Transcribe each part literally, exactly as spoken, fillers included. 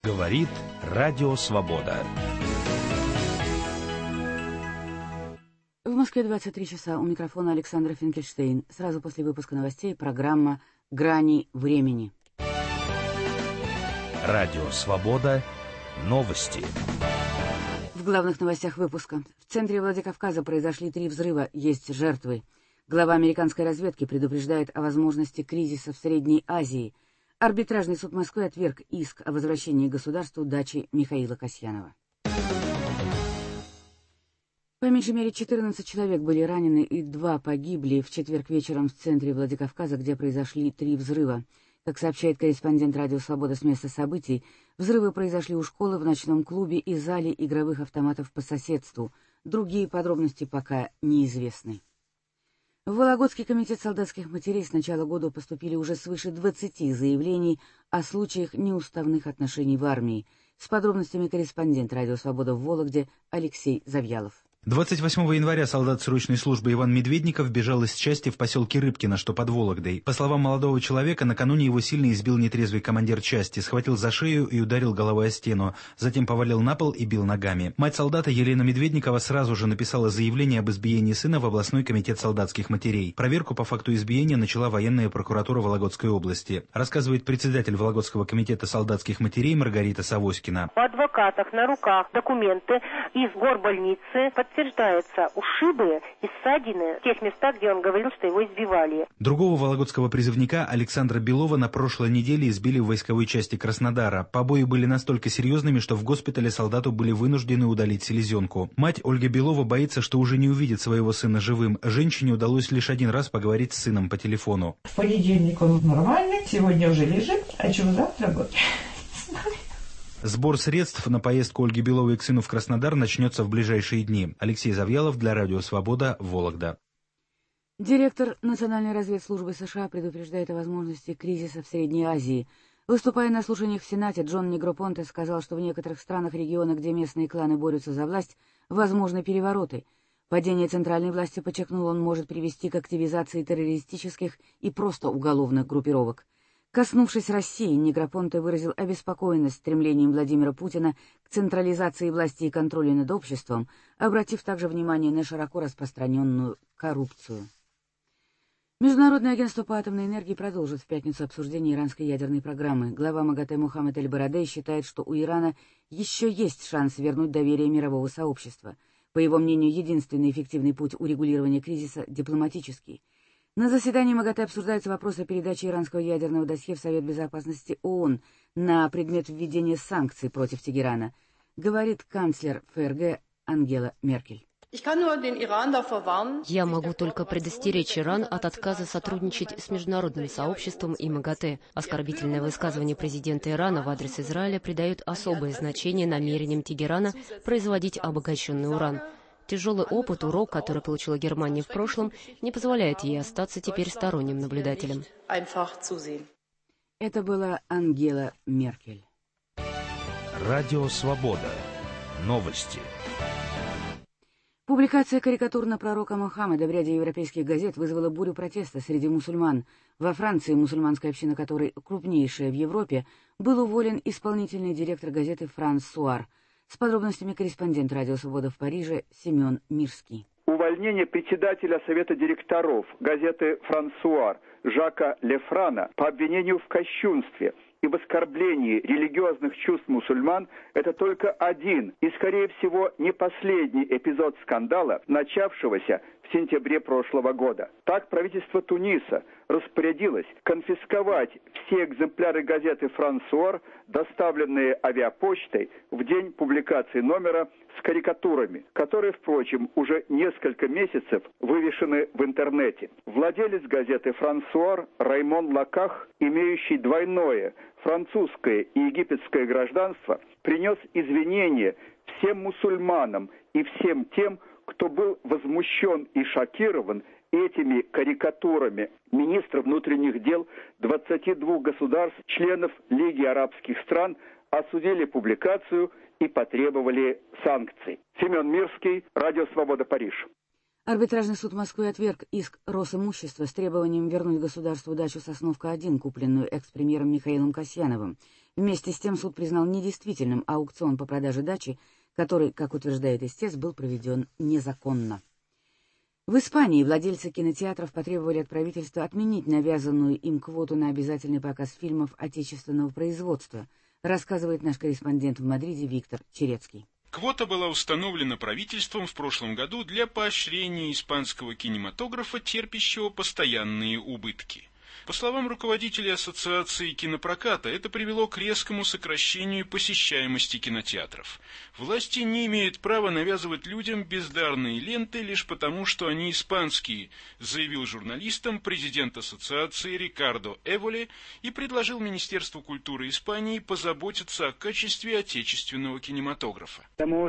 Говорит Радио Свобода. В Москве двадцать три часа. У микрофона Александра Финкельштейн. Сразу после выпуска новостей программа «Грани времени». Радио Свобода. Новости. В главных новостях выпуска. В центре Владикавказа произошли три взрыва, есть жертвы. Глава американской разведки предупреждает о возможности кризиса в Средней Азии. Арбитражный суд Москвы отверг иск о возвращении государству дачи Михаила Касьянова. По меньшей мере четырнадцать человек были ранены и два погибли в четверг вечером в центре Владикавказа, где произошли три взрыва. Как сообщает корреспондент «Радио Свобода» с места событий, взрывы произошли у школы, в ночном клубе и зале игровых автоматов по соседству. Другие подробности пока неизвестны. В Вологодский комитет солдатских матерей с начала года поступили уже свыше двадцати заявлений о случаях неуставных отношений в армии. С подробностями корреспондент «Радио Свобода» в Вологде Алексей Завьялов. двадцать восьмого января солдат срочной службы Иван Медведников бежал из части в поселке Рыбкино, что под Вологдой. По словам молодого человека, накануне его сильно избил нетрезвый командир части, схватил за шею и ударил головой о стену, затем повалил на пол и бил ногами. Мать солдата Елена Медведникова сразу же написала заявление об избиении сына в областной комитет солдатских матерей. Проверку по факту избиения начала военная прокуратура Вологодской области. Рассказывает председатель Вологодского комитета солдатских матерей Маргарита Савоськина. У адвокатах на руках документы из горбольницы, подтверждаются ушибы и ссадины в тех местах, где он говорил, что его избивали. Другого вологодского призывника Александра Белова на прошлой неделе избили в войсковой части Краснодара. Побои были настолько серьезными, что в госпитале солдату были вынуждены удалить селезенку. Мать Ольга Белова боится, что уже не увидит своего сына живым. Женщине удалось лишь один раз поговорить с сыном по телефону. В понедельник он нормальный, сегодня уже лежит, а чего завтра будет? Сбор средств на поездку Ольги Беловой к сыну в Краснодар начнется в ближайшие дни. Алексей Завьялов для Радио Свобода, Вологда. Директор Национальной разведслужбы США предупреждает о возможности кризиса в Средней Азии. Выступая на слушаниях в Сенате, Джон Негропонте сказал, что в некоторых странах региона, где местные кланы борются за власть, возможны перевороты. Падение центральной власти, подчеркнул он, может привести к активизации террористических и просто уголовных группировок. Коснувшись России, Негропонте выразил обеспокоенность стремлением Владимира Путина к централизации власти и контролю над обществом, обратив также внимание на широко распространенную коррупцию. Международное агентство по атомной энергии продолжит в пятницу обсуждение иранской ядерной программы. Глава МАГАТЭ Мохаммед Эль-Барадей считает, что у Ирана еще есть шанс вернуть доверие мирового сообщества. По его мнению, единственный эффективный путь урегулирования кризиса – дипломатический. На заседании МАГАТЭ обсуждается вопрос о передаче иранского ядерного досье в Совет Безопасности ООН на предмет введения санкций против Тегерана, говорит канцлер ФРГ Ангела Меркель. Я могу только предостеречь Иран от отказа сотрудничать с международным сообществом и МАГАТЭ. Оскорбительное высказывание президента Ирана в адрес Израиля придает особое значение намерениям Тегерана производить обогащенный уран. Тяжелый опыт, урок, который получила Германия в прошлом, не позволяет ей остаться теперь сторонним наблюдателем. Это была Ангела Меркель. Радио Свобода. Новости. Публикация карикатур на пророка Мухаммеда в ряде европейских газет вызвала бурю протеста среди мусульман. Во Франции, мусульманская община которой крупнейшая в Европе, был уволен исполнительный директор газеты «Франсуар». С подробностями корреспондент «Радио Свобода» в Париже Семен Мирский. Увольнение председателя Совета директоров газеты «Франсуар» Жака Лефрана по обвинению в кощунстве и в оскорблении религиозных чувств мусульман – это только один и, скорее всего, не последний эпизод скандала, начавшегося в сентябре прошлого года. Так правительство Туниса распорядилось конфисковать все экземпляры газеты «Франсуар», доставленные авиапочтой в день публикации номера с карикатурами, которые, впрочем, уже несколько месяцев вывешены в интернете. Владелец газеты «Франсуар» Раймон Лаках, имеющий двойное французское и египетское гражданство, принес извинения всем мусульманам и всем тем, кто был возмущен и шокирован этими карикатурами. Министры внутренних дел двадцати двух государств, членов Лиги арабских стран, осудили публикацию и потребовали санкций. Семен Мирский, Радио Свобода, Париж. Арбитражный суд Москвы отверг иск Росимущества с требованием вернуть государству дачу Сосновка-один, купленную экс-премьером Михаилом Касьяновым. Вместе с тем суд признал недействительным аукцион по продаже дачи, который, как утверждает истец, был проведен незаконно. В Испании владельцы кинотеатров потребовали от правительства отменить навязанную им квоту на обязательный показ фильмов отечественного производства, рассказывает наш корреспондент в Мадриде Виктор Черецкий. Квота была установлена правительством в прошлом году для поощрения испанского кинематографа, терпящего постоянные убытки. По словам руководителя Ассоциации кинопроката, это привело к резкому сокращению посещаемости кинотеатров. Власти не имеют права навязывать людям бездарные ленты лишь потому, что они испанские, заявил журналистам президент Ассоциации Рикардо Эволе и предложил Министерству культуры Испании позаботиться о качестве отечественного кинематографа.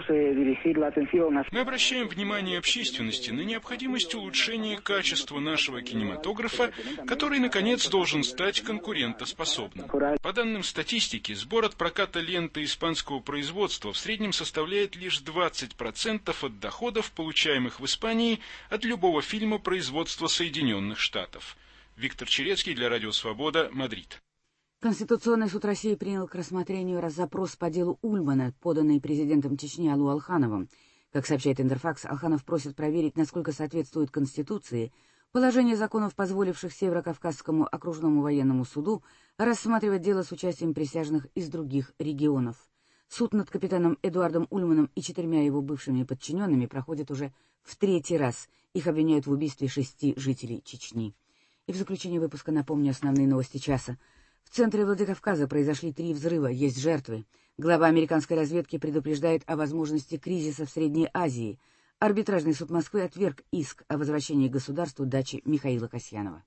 Мы обращаем внимание общественности на необходимость улучшения качества нашего кинематографа, который, наконец, должен стать конкурентоспособным. По данным статистики, сбор от проката ленты испанского производства в среднем составляет лишь двадцать процентов от доходов, получаемых в Испании от любого фильма производства Соединенных Штатов. Виктор Черецкий для Радио Свобода, Мадрид. Конституционный суд России принял к рассмотрению запрос по делу Ульмана, поданный президентом Чечни Алу Алхановым. Как сообщает Интерфакс, Алханов просит проверить, насколько соответствует Конституции положение законов, позволивших Северокавказскому окружному военному суду рассматривать дело с участием присяжных из других регионов. Суд над капитаном Эдуардом Ульманом и четырьмя его бывшими подчиненными проходит уже в третий раз. Их обвиняют в убийстве шести жителей Чечни. И в заключение выпуска напомню основные новости часа. В центре Владикавказа произошли три взрыва, есть жертвы. Глава американской разведки предупреждает о возможности кризиса в Средней Азии. Арбитражный суд Москвы отверг иск о возвращении государству дачи Михаила Касьянова.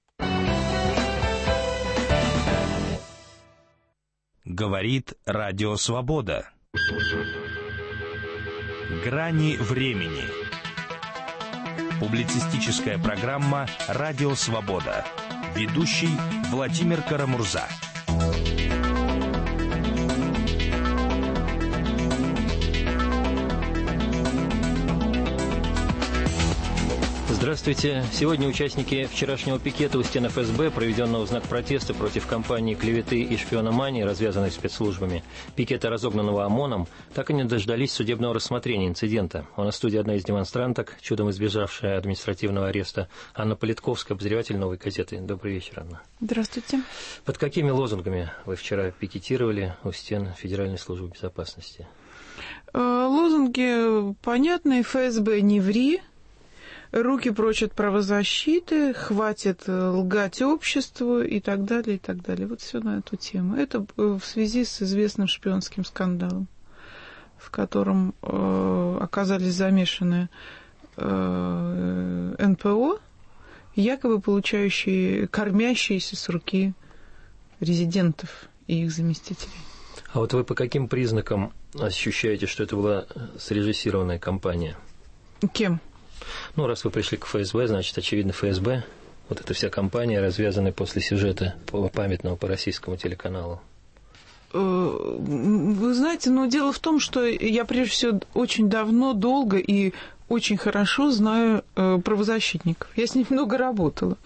Говорит Радио Свобода. Грани времени. Публицистическая программа «Радио Свобода». Ведущий Владимир Карамурза. Здравствуйте. Сегодня участники вчерашнего пикета у стен эф эс бэ, проведенного в знак протеста против кампании клеветы и шпиономании, развязанной спецслужбами, пикета, разогнанного ОМОНом, так и не дождались судебного рассмотрения инцидента. У нас в студии одна из демонстранток, чудом избежавшая административного ареста, Анна Политковская, обозреватель «Новой газеты». Добрый вечер, Анна. Здравствуйте. Под какими лозунгами вы вчера пикетировали у стен Федеральной службы безопасности? Лозунги понятные. эф эс бэ не ври. Руки прочь от правозащиты, хватит лгать обществу и так далее, и так далее. Вот все на эту тему. Это в связи с известным шпионским скандалом, в котором э, оказались замешаны э, эн пэ о, якобы получающие, кормящиеся с руки резидентов и их заместителей. А вот вы по каким признакам ощущаете, что это была срежиссированная кампания? Кем? Ну, раз вы пришли к эф эс бэ, значит, очевидно, эф эс бэ, вот эта вся кампания, развязанная после сюжета памятного по российскому телеканалу. Вы знаете, но дело в том, что я, прежде всего, очень давно, долго и очень хорошо знаю правозащитников. Я с ними много работала.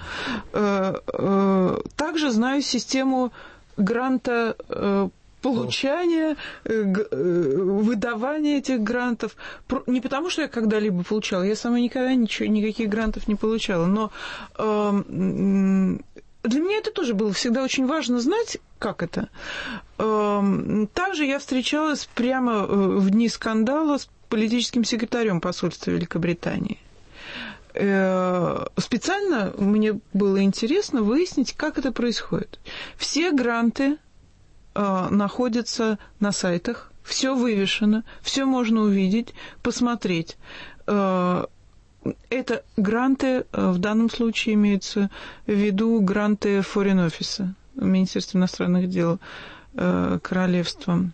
Также знаю систему гранта получания, выдавания этих грантов. Не потому, что я когда-либо получала, я сама никогда ничего, никаких грантов не получала, но э, для меня это тоже было всегда очень важно знать, как это. Э, также я встречалась прямо в дни скандала с политическим секретарем посольства Великобритании. Э, специально мне было интересно выяснить, как это происходит. Все гранты находятся на сайтах, все вывешено, все можно увидеть, посмотреть. Это гранты, в данном случае имеются в виду гранты Foreign Office, Министерства иностранных дел Королевства.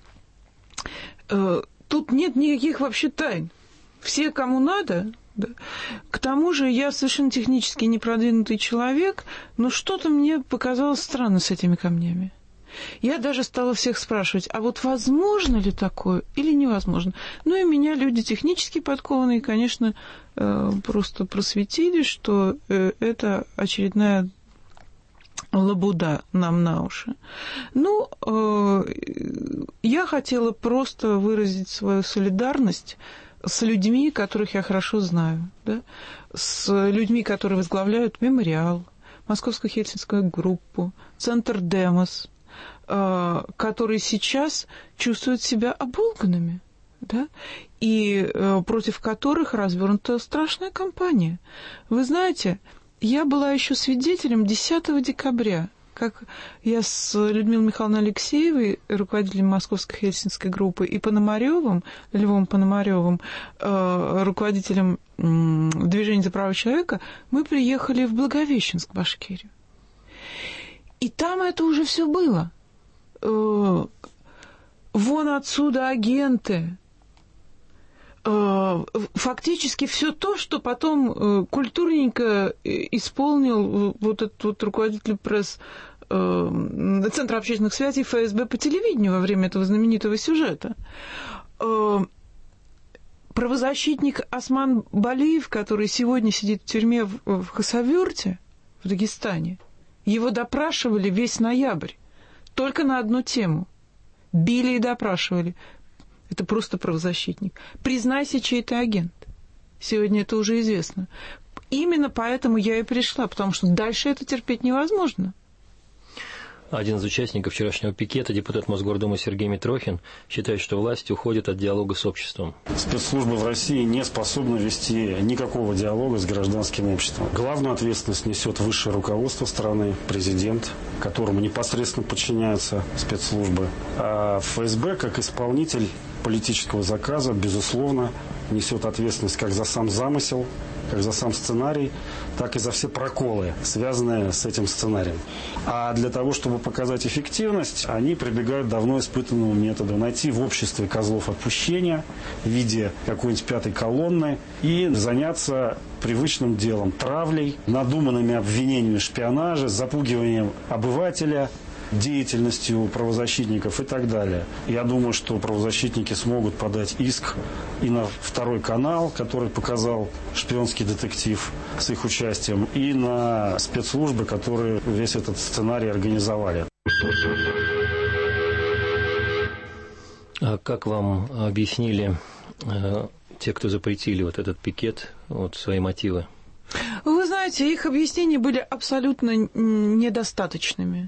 Тут нет никаких вообще тайн. Все, кому надо. Да. К тому же я совершенно технически непродвинутый человек, но что-то мне показалось странно с этими камнями. Я даже стала всех спрашивать, а вот возможно ли такое или невозможно? Ну и меня люди технически подкованные, конечно, просто просветили, что это очередная лабуда нам на уши. Ну, я хотела просто выразить свою солидарность с людьми, которых я хорошо знаю, да? С людьми, которые возглавляют «Мемориал», Московскую Хельсинскую группу, Центр Демос, которые сейчас чувствуют себя оболганными, да? И против которых развернута страшная кампания. Вы знаете, я была еще свидетелем десятого декабря, как я с Людмилой Михайловной Алексеевой, руководителем Московской Хельсинской группы, и Пономарёвым, Львом Пономарёвым, руководителем движения за права человека, мы приехали в Благовещенск, Башкирию. И там это уже все было. Вон отсюда агенты. Фактически все то, что потом культурненько исполнил вот этот вот руководитель пресс Центра общественных связей ФСБ по телевидению во время этого знаменитого сюжета. Правозащитник Осман Балиев, который сегодня сидит в тюрьме в Хасавюрте, в Дагестане, его допрашивали весь ноябрь только на одну тему. Били и допрашивали. Это просто правозащитник. Признайся, чей ты агент. Сегодня это уже известно. Именно поэтому я и пришла, потому что дальше это терпеть невозможно. Один из участников вчерашнего пикета, депутат Мосгордумы Сергей Митрохин, считает, что власть уходит от диалога с обществом. Спецслужбы в России не способны вести никакого диалога с гражданским обществом. Главную ответственность несет высшее руководство страны, президент, которому непосредственно подчиняются спецслужбы. А ФСБ, как исполнитель политического заказа, безусловно, несет ответственность как за сам замысел, как за сам сценарий, так и за все проколы, связанные с этим сценарием. А для того, чтобы показать эффективность, они прибегают к давно испытанному методу. Найти в обществе козлов отпущения в виде какой-нибудь пятой колонны и заняться привычным делом, травлей, надуманными обвинениями в шпионаже, запугиванием обывателя, деятельностью правозащитников и так далее. Я думаю, что правозащитники смогут подать иск и на второй канал, который показал шпионский детектив с их участием, и на спецслужбы, которые весь этот сценарий организовали. А как вам объяснили э, те, кто запретили вот этот пикет, вот свои мотивы? Вы знаете, их объяснения были абсолютно недостаточными.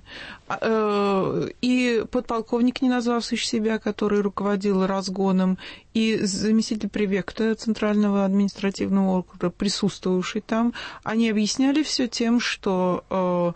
И подполковник, не назвавший себя, который руководил разгоном, и заместитель префекта Центрального административного округа, присутствовавший там, они объясняли все тем, что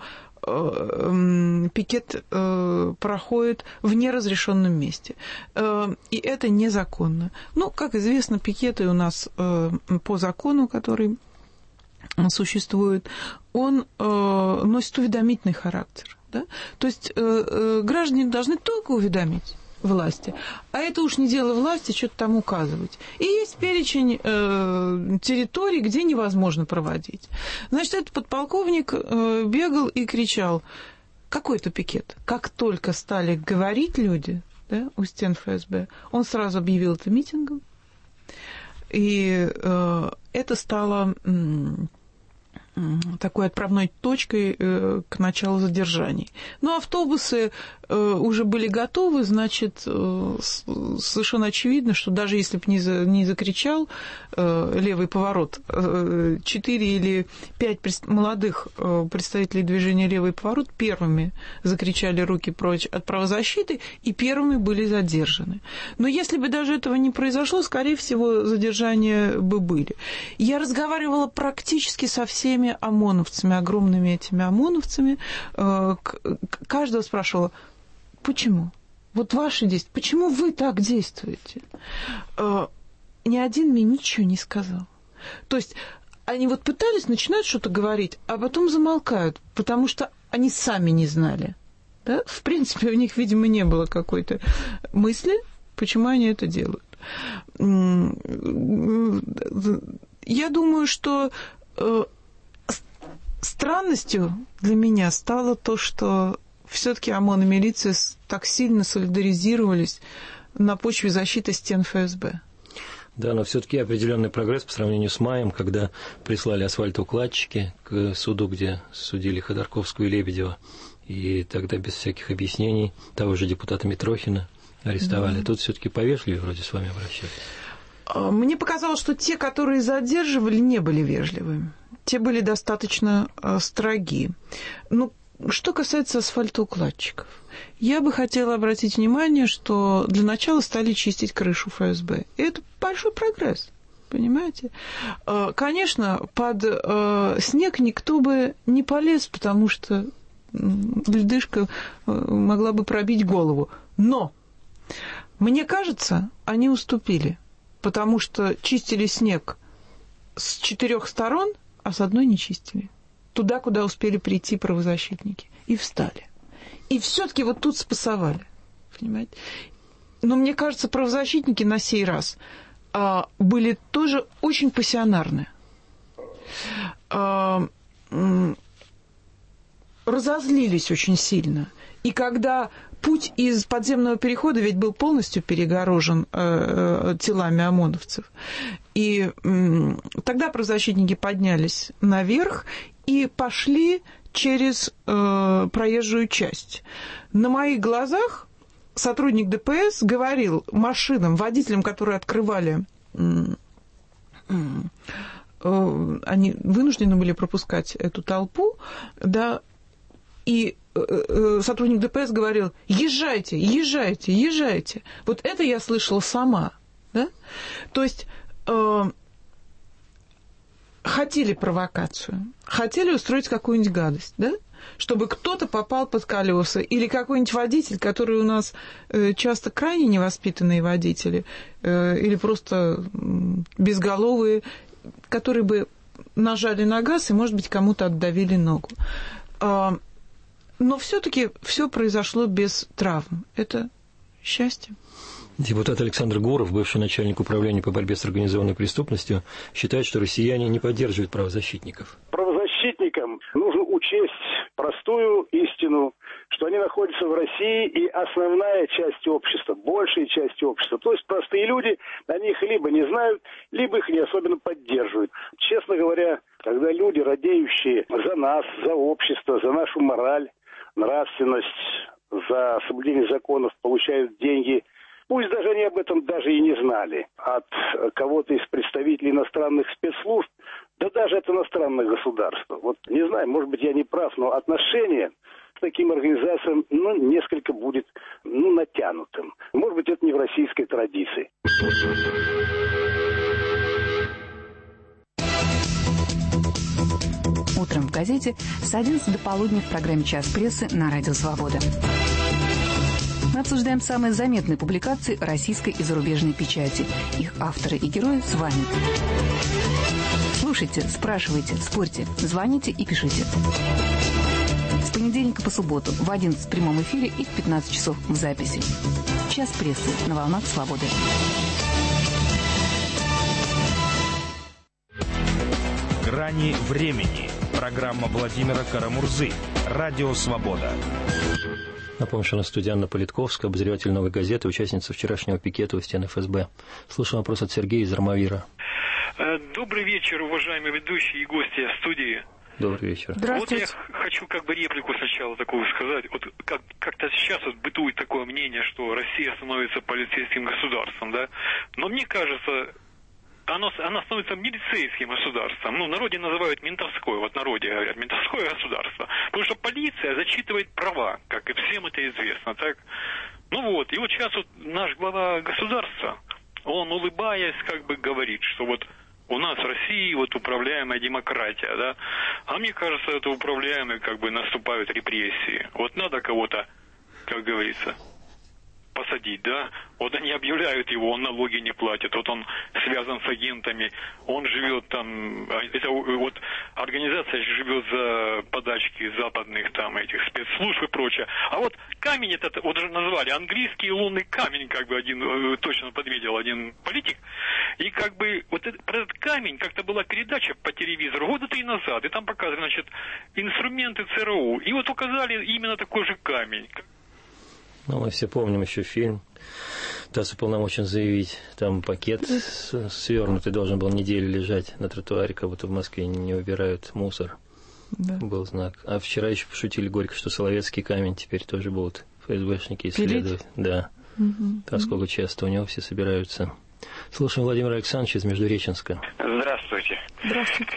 пикет проходит в неразрешенном месте. И это незаконно. Ну, как известно, пикеты у нас по закону, который существует, он э, носит уведомительный характер. Да? То есть э, э, граждане должны только уведомить власти, а это уж не дело власти что-то там указывать. И есть перечень э, территорий, где невозможно проводить. Значит, этот подполковник э, бегал и кричал: какой-то пикет. Как только стали говорить люди, да, у стен ФСБ, он сразу объявил это митингом. И э, это стало м, такой отправной точкой э, к началу задержаний. Но автобусы э, уже были готовы, значит, э, совершенно очевидно, что даже если бы не, за, не закричал э, левый поворот, э, четыре или пять пред, молодых э, представителей движения «Левый поворот» первыми закричали руки прочь от правозащиты и первыми были задержаны. Но если бы даже этого не произошло, скорее всего, задержания бы были. Я разговаривала практически со всеми ОМОНовцами, огромными этими ОМОНовцами. Каждого спрашивала: почему? Вот ваши действия, почему вы так действуете? Ни один мне ничего не сказал. То есть они вот пытались, начинают что-то говорить, а потом замолкают, потому что они сами не знали. Да? В принципе, у них, видимо, не было какой-то мысли, почему они это делают. Я думаю, что странностью для меня стало то, что все-таки ОМОН и милиция так сильно солидаризировались на почве защиты стен эф эс бэ. Да, но все-таки определенный прогресс по сравнению с маем, когда прислали асфальтоукладчики к суду, где судили Ходорковскую и Лебедева, и тогда без всяких объяснений того же депутата Митрохина арестовали. Mm-hmm. Тут все-таки повежливее вроде с вами обращались. Мне показалось, что те, которые задерживали, не были вежливыми. Те были достаточно э, строги. Ну, что касается асфальтоукладчиков, я бы хотела обратить внимание, что для начала стали чистить крышу эф эс бэ. И это большой прогресс, понимаете? Конечно, под снег никто бы не полез, потому что ледышка могла бы пробить голову. Но, мне кажется, они уступили, потому что чистили снег с четырех сторон, а с одной не чистили. Туда, куда успели прийти правозащитники. И встали. И все-таки вот тут спасовали. Понимаете? Но мне кажется, правозащитники на сей раз а, были тоже очень пассионарны. А, м- разозлились очень сильно. И когда путь из подземного перехода ведь был полностью перегорожен э, телами ОМОНовцев, и э, тогда правозащитники поднялись наверх и пошли через э, проезжую часть. На моих глазах сотрудник дэ пэ эс говорил машинам, водителям, которые открывали, э, э, они вынуждены были пропускать эту толпу, да, и э, сотрудник дэ пэ эс говорил: езжайте, езжайте, езжайте. Вот это я слышала сама, да? То есть э, хотели провокацию, хотели устроить какую-нибудь гадость, да? Чтобы кто-то попал под колеса, или какой-нибудь водитель, который у нас э, часто крайне невоспитанные водители, э, или просто э, безголовые, которые бы нажали на газ и, может быть, кому-то отдавили ногу. Э, но все-таки все произошло без травм. Это счастье. Депутат Александр Гуров, бывший начальник управления по борьбе с организованной преступностью, считает, что россияне не поддерживают правозащитников. Правозащитникам нужно учесть простую истину, что они находятся в России, и основная часть общества, большая часть общества, то есть простые люди, они их либо не знают, либо их не особенно поддерживают. Честно говоря, когда люди, радеющие за нас, за общество, за нашу мораль, нравственность, за соблюдение законов, получают деньги, пусть даже они об этом даже и не знали, от кого-то из представителей иностранных спецслужб, да даже от иностранных государств. Вот не знаю, может быть, я не прав, но отношение к таким организациям, ну, несколько будет, ну, натянутым. Может быть, это не в российской традиции. Утром в газете с одиннадцати до полудня в программе «Час прессы» на Радио Свобода. Мы обсуждаем самые заметные публикации российской и зарубежной печати. Их авторы и герои с вами. Слушайте, спрашивайте, спорьте, звоните и пишите. С понедельника по субботу в одиннадцать в прямом эфире и в пятнадцать часов в записи. «Час прессы» на волнах Свободы. «Грани времени». Программа Владимира Карамурзы. Радио Свобода. Напомню, что на студии Анна Политковская, обозреватель «Новой газеты», участница вчерашнего пикета у стен эф эс бэ. Слушаем вопрос от Сергея из Армавира. Добрый вечер, уважаемые ведущие и гости студии. Добрый вечер. Вот я хочу как бы реплику сначала такую сказать. Вот как, как-то сейчас вот бытует такое мнение, что Россия становится полицейским государством, да? Но мне кажется, оно, оно становится милицейским государством. Ну, в народе называют ментовское, вот в народе говорят, ментовское государство. Потому что полиция зачитывает права, как и всем это известно, так? Ну вот, и вот сейчас вот наш глава государства, он, улыбаясь, как бы говорит, что вот у нас в России вот управляемая демократия, да? А мне кажется, это управляемые, как бы, наступают репрессии. Вот надо кого-то, как говорится, посадить, да? Вот они объявляют его, он налоги не платит, вот он связан с агентами, он живет там, это вот организация живет за подачки западных там этих спецслужб и прочее. А вот камень этот, вот уже назвали, английский лунный камень, как бы один точно подметил один политик, И как бы вот этот, про этот камень, как-то была передача по телевизору года три назад, и там показывали, значит, инструменты ЦРУ. И вот указали именно такой же камень. Ну, мы все помним еще фильм «ТАСС уполномочен заявить». Там пакет свернутый должен был неделю лежать на тротуаре, как будто в Москве не убирают мусор. Да. Был знак. А вчера еще пошутили горько, что Соловецкий камень теперь тоже будут ФСБшники исследовать. Пилить? Да. Угу. Поскольку часто у него все собираются. Слушаем Владимира Александровича из Междуреченска. Здравствуйте. Здравствуйте.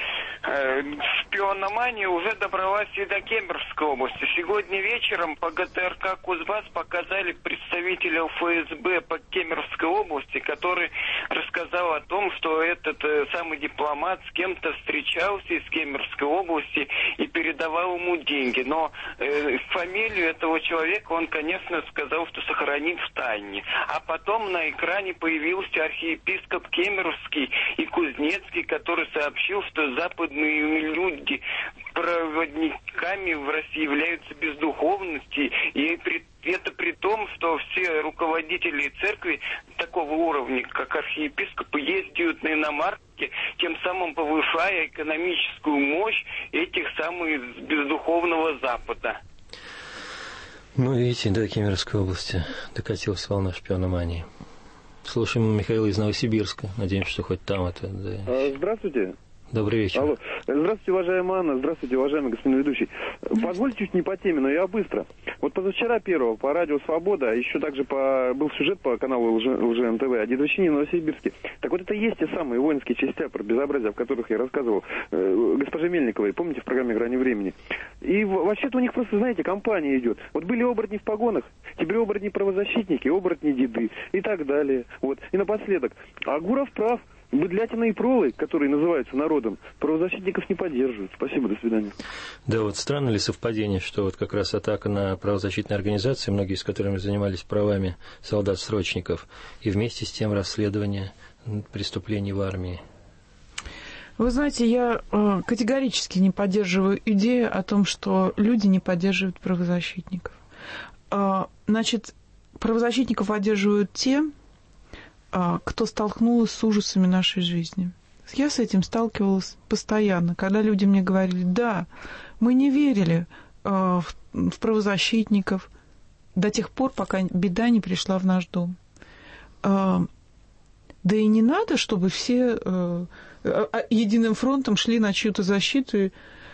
Шпиономания уже добралась и до Кемеровской области. Сегодня вечером по ГТРК «Кузбасс» показали представителя ФСБ по Кемеровской области, который рассказал о том, что этот э, самый дипломат с кем-то встречался из Кемеровской области и передавал ему деньги. Но э, фамилию этого человека он, конечно, сказал, что сохранит в тайне. А потом на экране появился архиепископ Кемеровский и Кузнецкий, который сообщил, что западные люди проводниками в России являются бездуховности, и при, это при том, что все руководители церкви такого уровня, как архиепископы, ездят на иномарке, тем самым повышая экономическую мощь этих самых бездуховного Запада. Ну, видите, до Кемеровской области докатилась волна шпиономании. Слушаем Михаила из Новосибирска. Надеемся, что хоть там это... Да. Здравствуйте. Добрый вечер. Алло. Здравствуйте, уважаемая Анна. Здравствуйте, уважаемый господин ведущий. Позвольте чуть не по теме, но я быстро. Вот позавчера первого по радио «Свобода», а еще также по... был сюжет по каналу ЛЖ-эн тэ вэ о дедовщине в Новосибирске. Так вот это и есть те самые воинские части про безобразие, о которых я рассказывал э, госпоже Мельниковой, помните, в программе «Грани времени». И вообще-то у них просто, знаете, компания идет. Вот были оборотни в погонах, теперь оборотни правозащитники, оборотни деды и так далее. Вот. И напоследок. Агуров прав. Быдлятина и пролы, которые называются народом, правозащитников не поддерживают. Спасибо, до свидания. Да, вот странно ли совпадение, что вот как раз атака на правозащитные организации, многие из которых занимались правами солдат-срочников, и вместе с тем расследование преступлений в армии? Вы знаете, я э, категорически не поддерживаю идею о том, что люди не поддерживают правозащитников. Э, значит, правозащитников поддерживают те, кто столкнулся с ужасами нашей жизни. Я с этим сталкивалась постоянно, когда люди мне говорили, да, мы не верили э, в, в правозащитников до тех пор, пока беда не пришла в наш дом. Э, да и не надо, чтобы все э, единым фронтом шли на чью-то защиту.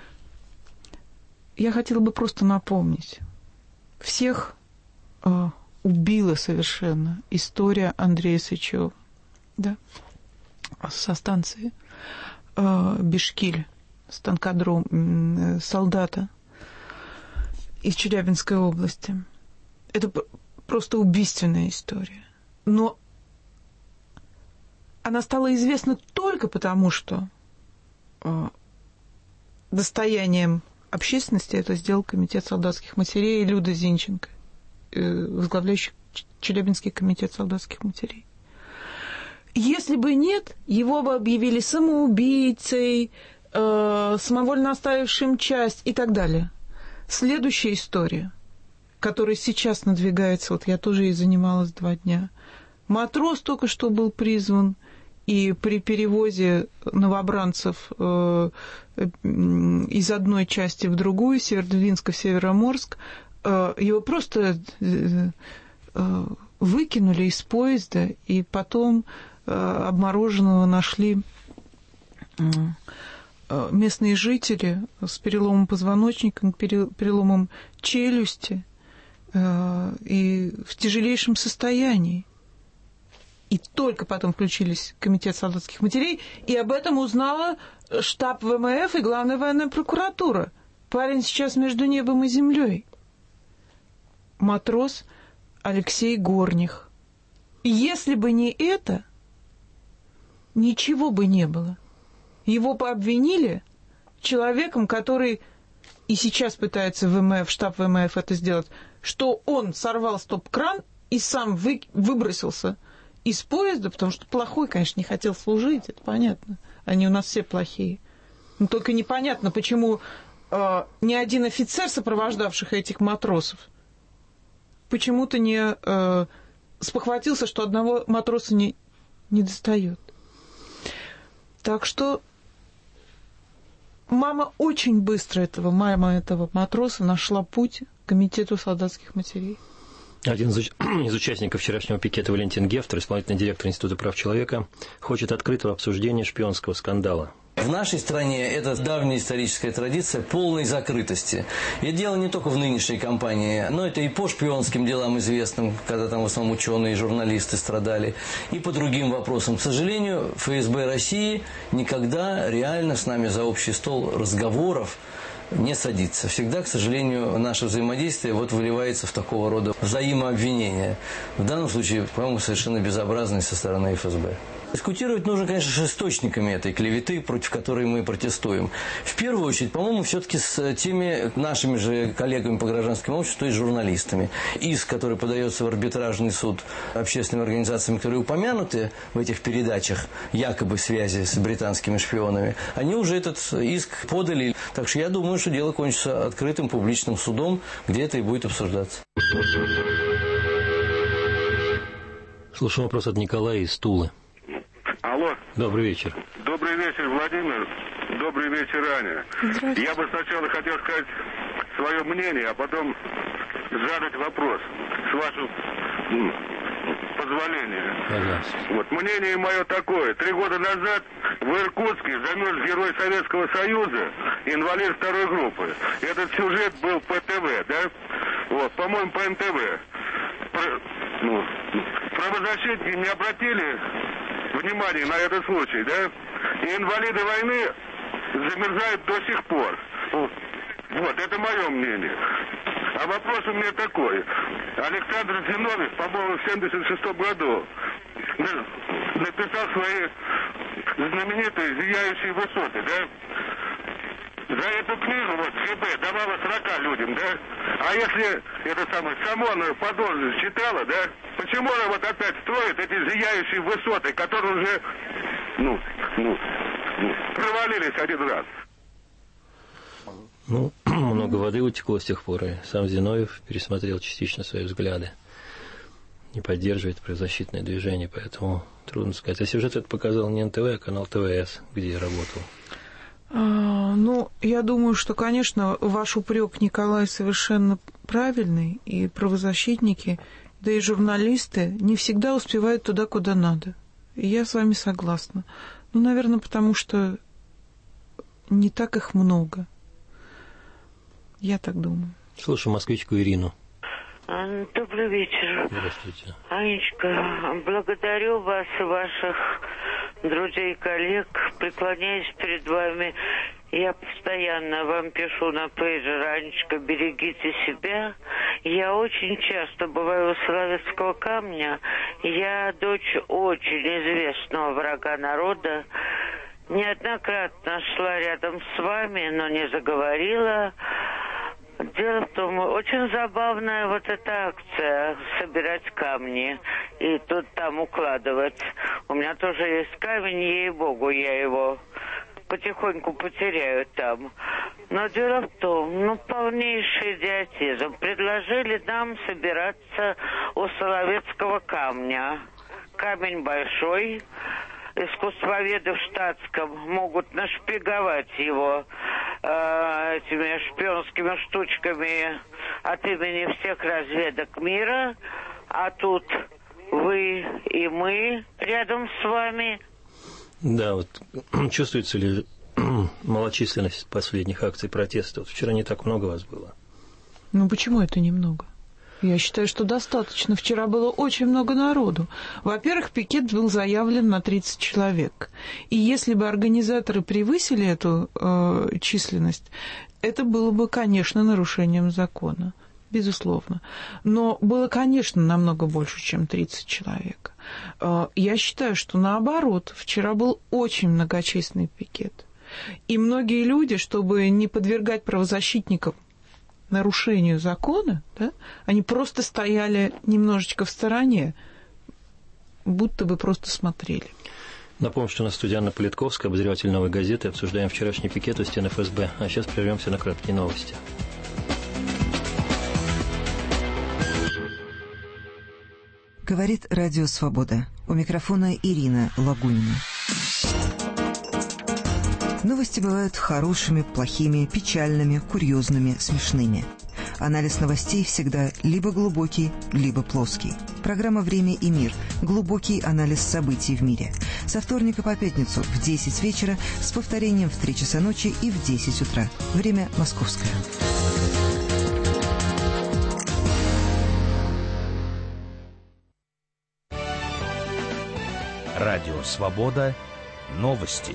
Я хотела бы просто напомнить, всех... Э, убила совершенно история Андрея Сычева, да, со станции э, Бишкиль, станкодром, э, солдата из Челябинской области. Это просто убийственная история. Но она стала известна только потому, что э, достоянием общественности это сделал Комитет солдатских матерей и Люда Зинченко, возглавляющий Челябинский комитет солдатских матерей. Если бы нет, его бы объявили самоубийцей, э, самовольно оставившим часть и так далее. Следующая история, которая сейчас надвигается, вот я тоже ей занималась два дня. Матрос только что был призван, и при перевозе новобранцев э, из одной части в другую, Северодвинска в Североморск, его просто выкинули из поезда, и потом обмороженного нашли местные жители с переломом позвоночника, переломом челюсти и в тяжелейшем состоянии. И только потом включились Комитет солдатских матерей, и об этом узнала штаб вэ эм эф и Главная военная прокуратура. Парень сейчас между небом и землей. Матрос Алексей Горних. Если бы не это, ничего бы не было. Его бы обвинили человеком, который и сейчас пытается вэ эм эф, штаб вэ эм эф это сделать, что он сорвал стоп-кран и сам вы, выбросился из поезда, потому что плохой, конечно, не хотел служить, это понятно. Они у нас все плохие. Но только непонятно, почему э, ни один офицер, сопровождавших этих матросов, почему-то не э, спохватился, что одного матроса не, не достает. Так что мама очень быстро этого, мама этого матроса нашла путь к комитету солдатских матерей. Один из участников вчерашнего пикета, Валентин Гефтер, исполнительный директор Института прав человека, хочет открытого обсуждения шпионского скандала. В нашей стране это давняя историческая традиция полной закрытости. И дело не только в нынешней кампании, но это и по шпионским делам известным, когда там в основном ученые и журналисты страдали, и по другим вопросам. К сожалению, ФСБ России никогда реально с нами за общий стол разговоров не садится. Всегда, к сожалению, наше взаимодействие вот выливается в такого рода взаимообвинения. В данном случае, по-моему, совершенно безобразные со стороны ФСБ. Дискутировать нужно, конечно, с источниками этой клеветы, против которой мы протестуем. В первую очередь, по-моему, все-таки с теми нашими же коллегами по гражданскому обществу, то есть журналистами. Иск, который подается в арбитражный суд общественными организациями, которые упомянуты в этих передачах, якобы связи с британскими шпионами, они уже этот иск подали. Так что я думаю, что дело кончится открытым публичным судом, где это и будет обсуждаться. Слушаю вопрос от Николая из Тулы. Алло. Добрый вечер. Добрый вечер, Владимир. Добрый вечер, Аня. Я бы сначала хотел сказать свое мнение, а потом задать вопрос, с вашего позволения. Пожалуйста. Вот, мнение мое такое. Три года назад в Иркутске замерз герой Советского Союза, инвалид второй группы. Этот сюжет был по ТВ, да? Вот, по-моему, по эн тэ вэ. Про, ну, правозащитники не обратили внимание на этот случай, да? И инвалиды войны замерзают до сих пор. Вот, это мое мнение. А вопрос у меня такой. Александр Зиновьев, по-моему, в семьдесят шестом году написал свои знаменитые «Зияющие высоты», да? За эту книгу вот ФБ давала сорока людям, да? А если это самое Самонова Подольская читала, да? Почему она вот опять строит эти зияющие высоты, которые уже, ну, ну, ну провалились один раз? Ну, много воды утекло с тех пор, и сам Зиновьев пересмотрел частично свои взгляды. Не поддерживает правозащитное движение, поэтому трудно сказать. А сюжет это показал не эн тэ вэ, а канал тэ вэ эс, где я работал. А, ну, я думаю, что, конечно, ваш упрек, Николай, совершенно правильный, и правозащитники, да и журналисты не всегда успевают туда, куда надо. И я с вами согласна. Ну, наверное, потому что не так их много. Я так думаю. Слушаю москвичку Ирину. Добрый вечер. Здравствуйте. Анечка, благодарю вас и ваших друзей и коллег. Преклоняюсь перед вами. Я постоянно вам пишу на пейджер: Анечка, берегите себя. Я очень часто бываю у Соловецкого камня. Я дочь очень известного врага народа. Неоднократно шла рядом с вами, но не заговорила. Дело в том, очень забавная вот эта акция — собирать камни и тут там укладывать. У меня тоже есть камень, ей-богу, я его потихоньку потеряю там. Но дело в том, ну, полнейший идиотизм. Предложили нам собираться у Соловецкого камня. Камень большой. Искусствоведы в штатском могут нашпиговать его э, этими шпионскими штучками от имени всех разведок мира, а тут вы и мы рядом с вами. Да, вот чувствуется ли малочисленность последних акций протеста? Вот вчера не так много вас было. Ну почему это немного? Я считаю, что достаточно. Вчера было очень много народу. Во-первых, пикет был заявлен на тридцать человек. И если бы организаторы превысили эту э, численность, это было бы, конечно, нарушением закона. Безусловно. Но было, конечно, намного больше, чем тридцать человек. Э, я считаю, что наоборот, вчера был очень многочисленный пикет. И многие люди, чтобы не подвергать правозащитникам нарушению закона, да, они просто стояли немножечко в стороне, будто бы просто смотрели. Напомню, что у нас студия Анна Политковская, обозреватель «Новой газеты». Обсуждаем вчерашний пикет у стен эф эс бэ. А сейчас прервемся на краткие новости. Говорит Радио Свобода. У микрофона Ирина Лагунина. Новости бывают хорошими, плохими, печальными, курьезными, смешными. Анализ новостей всегда либо глубокий, либо плоский. Программа «Время и мир». Глубокий анализ событий в мире. Со вторника по пятницу в десять вечера с повторением в три часа ночи и в десять утра. Время московское. Радио «Свобода». Новости.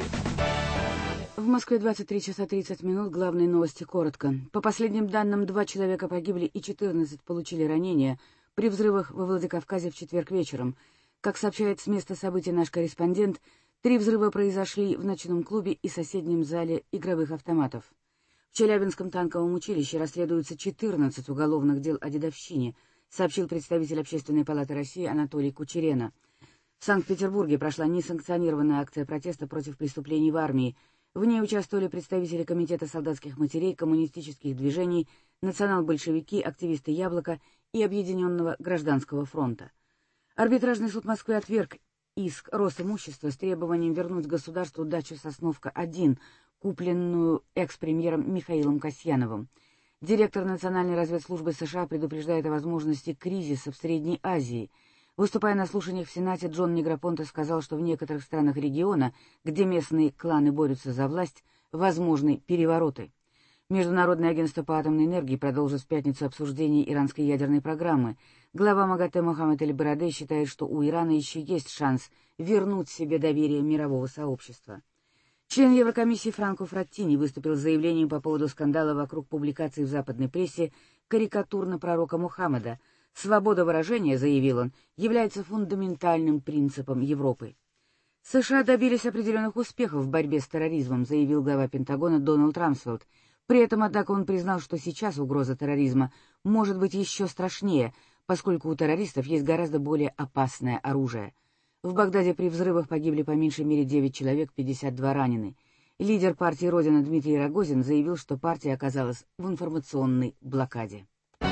В Москве двадцать три часа тридцать минут. Главные новости коротко. По последним данным, два человека погибли и четырнадцать получили ранения при взрывах во Владикавказе в четверг вечером. Как сообщает с места событий наш корреспондент, три взрыва произошли в ночном клубе и соседнем зале игровых автоматов. В Челябинском танковом училище расследуются четырнадцать уголовных дел о дедовщине, сообщил представитель Общественной палаты России Анатолий Кучерена. В Санкт-Петербурге прошла несанкционированная акция протеста против преступлений в армии. В ней участвовали представители Комитета солдатских матерей, коммунистических движений, национал-большевики, активисты «Яблоко» и Объединенного гражданского фронта. Арбитражный суд Москвы отверг иск Росимущества с требованием вернуть государству дачу «Сосновка-один», купленную экс-премьером Михаилом Касьяновым. Директор Национальной разведслужбы США предупреждает о возможности кризиса в Средней Азии. Выступая на слушаниях в Сенате, Джон Негропонте сказал, что в некоторых странах региона, где местные кланы борются за власть, возможны перевороты. Международное агентство по атомной энергии продолжит в пятницу обсуждение иранской ядерной программы. Глава МАГАТЭ Мохаммед Эль-Барадей считает, что у Ирана еще есть шанс вернуть себе доверие мирового сообщества. Член Еврокомиссии Франко Фраттини выступил с заявлением по поводу скандала вокруг публикации в западной прессе карикатур на пророка Мухаммеда. «Свобода выражения, — заявил он, — является фундаментальным принципом Европы». США добились определенных успехов в борьбе с терроризмом, заявил глава Пентагона Дональд Рамсфелд. При этом, однако, он признал, что сейчас угроза терроризма может быть еще страшнее, поскольку у террористов есть гораздо более опасное оружие. В Багдаде при взрывах погибли по меньшей мере девять человек, пятьдесят два ранены. Лидер партии «Родина» Дмитрий Рогозин заявил, что партия оказалась в информационной блокаде.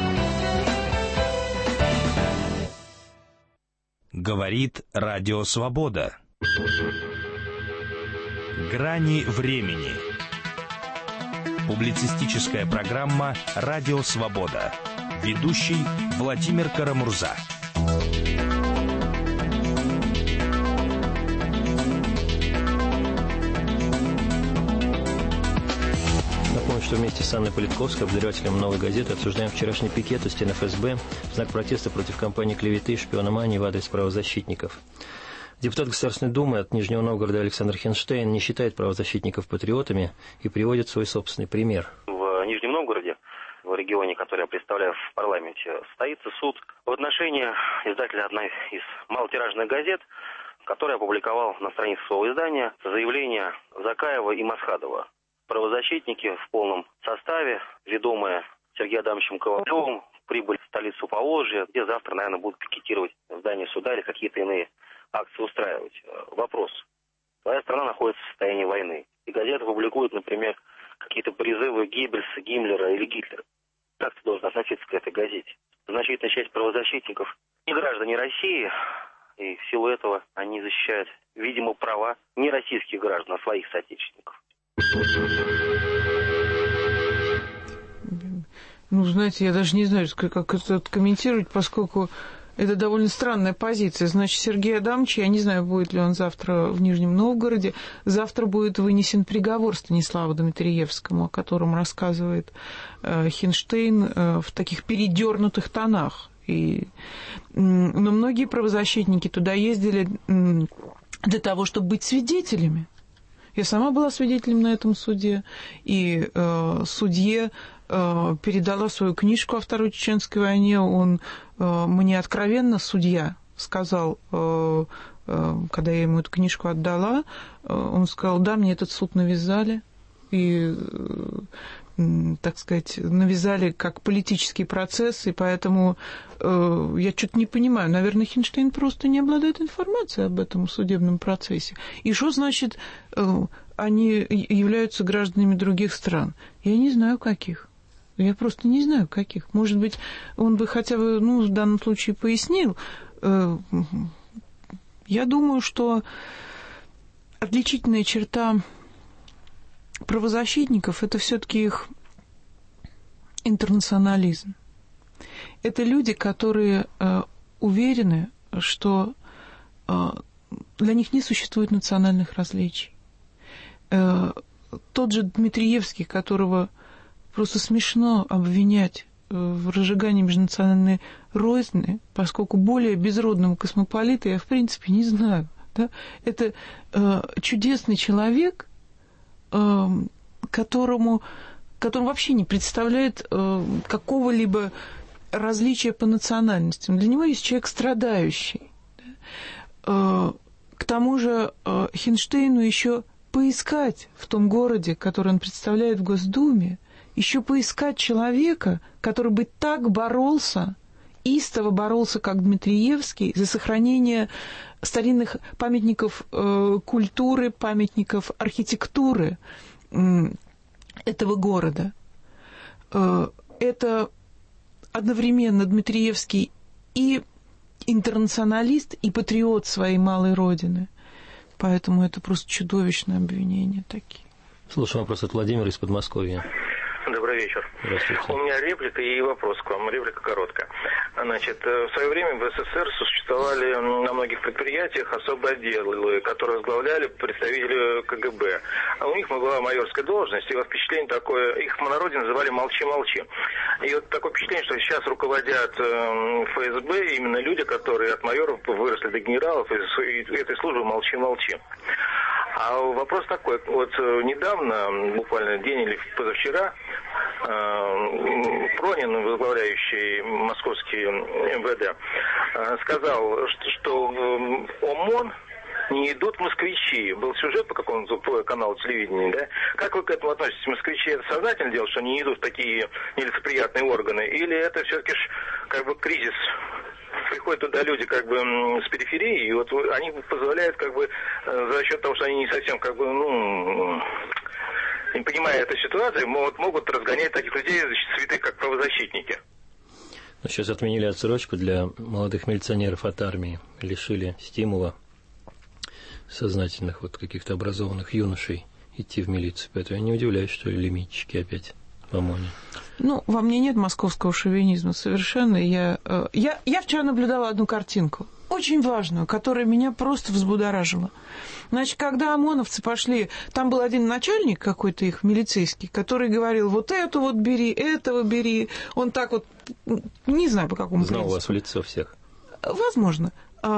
Говорит Радио Свобода. Грани времени. Публицистическая программа «Радио Свобода». Ведущий Владимир Карамурза. Что вместе с Анной Политковской, обозревателем «Новой газеты», обсуждаем вчерашний пикет у стен эф эс бэ в знак протеста против кампании клеветы и шпиономании в адрес правозащитников. Депутат Государственной Думы от Нижнего Новгорода Александр Хинштейн не считает правозащитников патриотами и приводит свой собственный пример. В Нижнем Новгороде, в регионе, который я представляю в парламенте, состоится суд в отношении издателя одной из малотиражных газет, который опубликовал на странице своего издания заявления Закаева и Масхадова. Правозащитники в полном составе, ведомые Сергеем Адамовичем Ковалевым, прибыли в столицу Поволжья, где завтра, наверное, будут пикетировать в здании суда или какие-то иные акции устраивать. Вопрос. Твоя страна находится в состоянии войны. И газета публикует, например, какие-то призывы Геббельса, Гиммлера или Гитлера. Как ты должен относиться к этой газете? Значительная часть правозащитников не граждане России, и в силу этого они защищают, видимо, права не российских граждан, а своих соотечественников. Ну, знаете, я даже не знаю, как это комментировать, поскольку это довольно странная позиция. Значит, Сергей Адамович, я не знаю, будет ли он завтра в Нижнем Новгороде, завтра будет вынесен приговор Станиславу Дмитриевскому, о котором рассказывает э, Хинштейн э, в таких передернутых тонах. И, но многие правозащитники туда ездили для того, чтобы быть свидетелями. Я сама была свидетелем на этом суде, и э, судье э, передала свою книжку о Второй Чеченской войне. Он э, мне откровенно, судья, сказал, э, э, когда я ему эту книжку отдала, э, он сказал, да, мне этот суд навязали, и, э, так сказать, навязали как политический процесс, и поэтому э, я что-то не понимаю. Наверное, Хинштейн просто не обладает информацией об этом судебном процессе. И что значит, э, они являются гражданами других стран? Я не знаю, каких. Я просто не знаю, каких. Может быть, он бы хотя бы, ну, в данном случае пояснил. Э, я думаю, что отличительная черта правозащитников – это все-таки их интернационализм. Это люди, которые э, уверены, что э, для них не существует национальных различий. Э, тот же Дмитриевский, которого просто смешно обвинять э, в разжигании межнациональной розни, поскольку более безродного космополита я, в принципе, не знаю. Да? Это э, чудесный человек, э, которому, который вообще не представляет э, какого-либо различия по национальностям. Для него есть человек страдающий. Да? Э, к тому же э, Хинштейну еще поискать в том городе, который он представляет в Госдуме, еще поискать человека, который бы так боролся, истово боролся, как Дмитриевский, за сохранение старинных памятников э, культуры, памятников архитектуры э, этого города. Э, это одновременно Дмитриевский и интернационалист, и патриот своей малой родины. Поэтому это просто чудовищное обвинение такие. Слушаю вопрос от Владимира из Подмосковья. Добрый вечер. Здравствуйте. У меня реплика и вопрос к вам. Реплика короткая. Значит, в свое время в СССР существовали на многих предприятиях особые отделы, которые возглавляли представители КГБ. А у них была майорская должность, и вот впечатление такое, их в народе называли «молчи-молчи». И вот такое впечатление, что сейчас руководят ФСБ именно люди, которые от майоров выросли до генералов, и этой службы «молчи-молчи». А вопрос такой, вот недавно, буквально день или позавчера, Пронин, возглавляющий московский МВД, сказал, что в ОМОН не идут москвичи. Был сюжет по какому-то по каналу телевидения, да? Как вы к этому относитесь? Москвичи это сознательно делают, что они не идут в такие нелицеприятные органы? Или это все-таки как бы кризис? Приходят туда люди как бы с периферии, и вот они позволяют как бы за счет того, что они не совсем как бы, ну, не понимая этой ситуации, могут, могут разгонять таких людей, святых, как правозащитники. Сейчас отменили отсрочку для молодых милиционеров от армии, лишили стимула сознательных вот каких-то образованных юношей идти в милицию. Поэтому я не удивляюсь, что лимитчики опять в ОМОНе. Ну, во мне нет московского шовинизма совершенно. Я, я, я вчера наблюдала одну картинку, очень важную, которая меня просто взбудоражила. Значит, когда ОМОНовцы пошли, там был один начальник какой-то их милицейский, который говорил, вот эту вот бери, этого бери. Он так вот, не знаю по какому принципу. Знал вас в лицо всех. Возможно.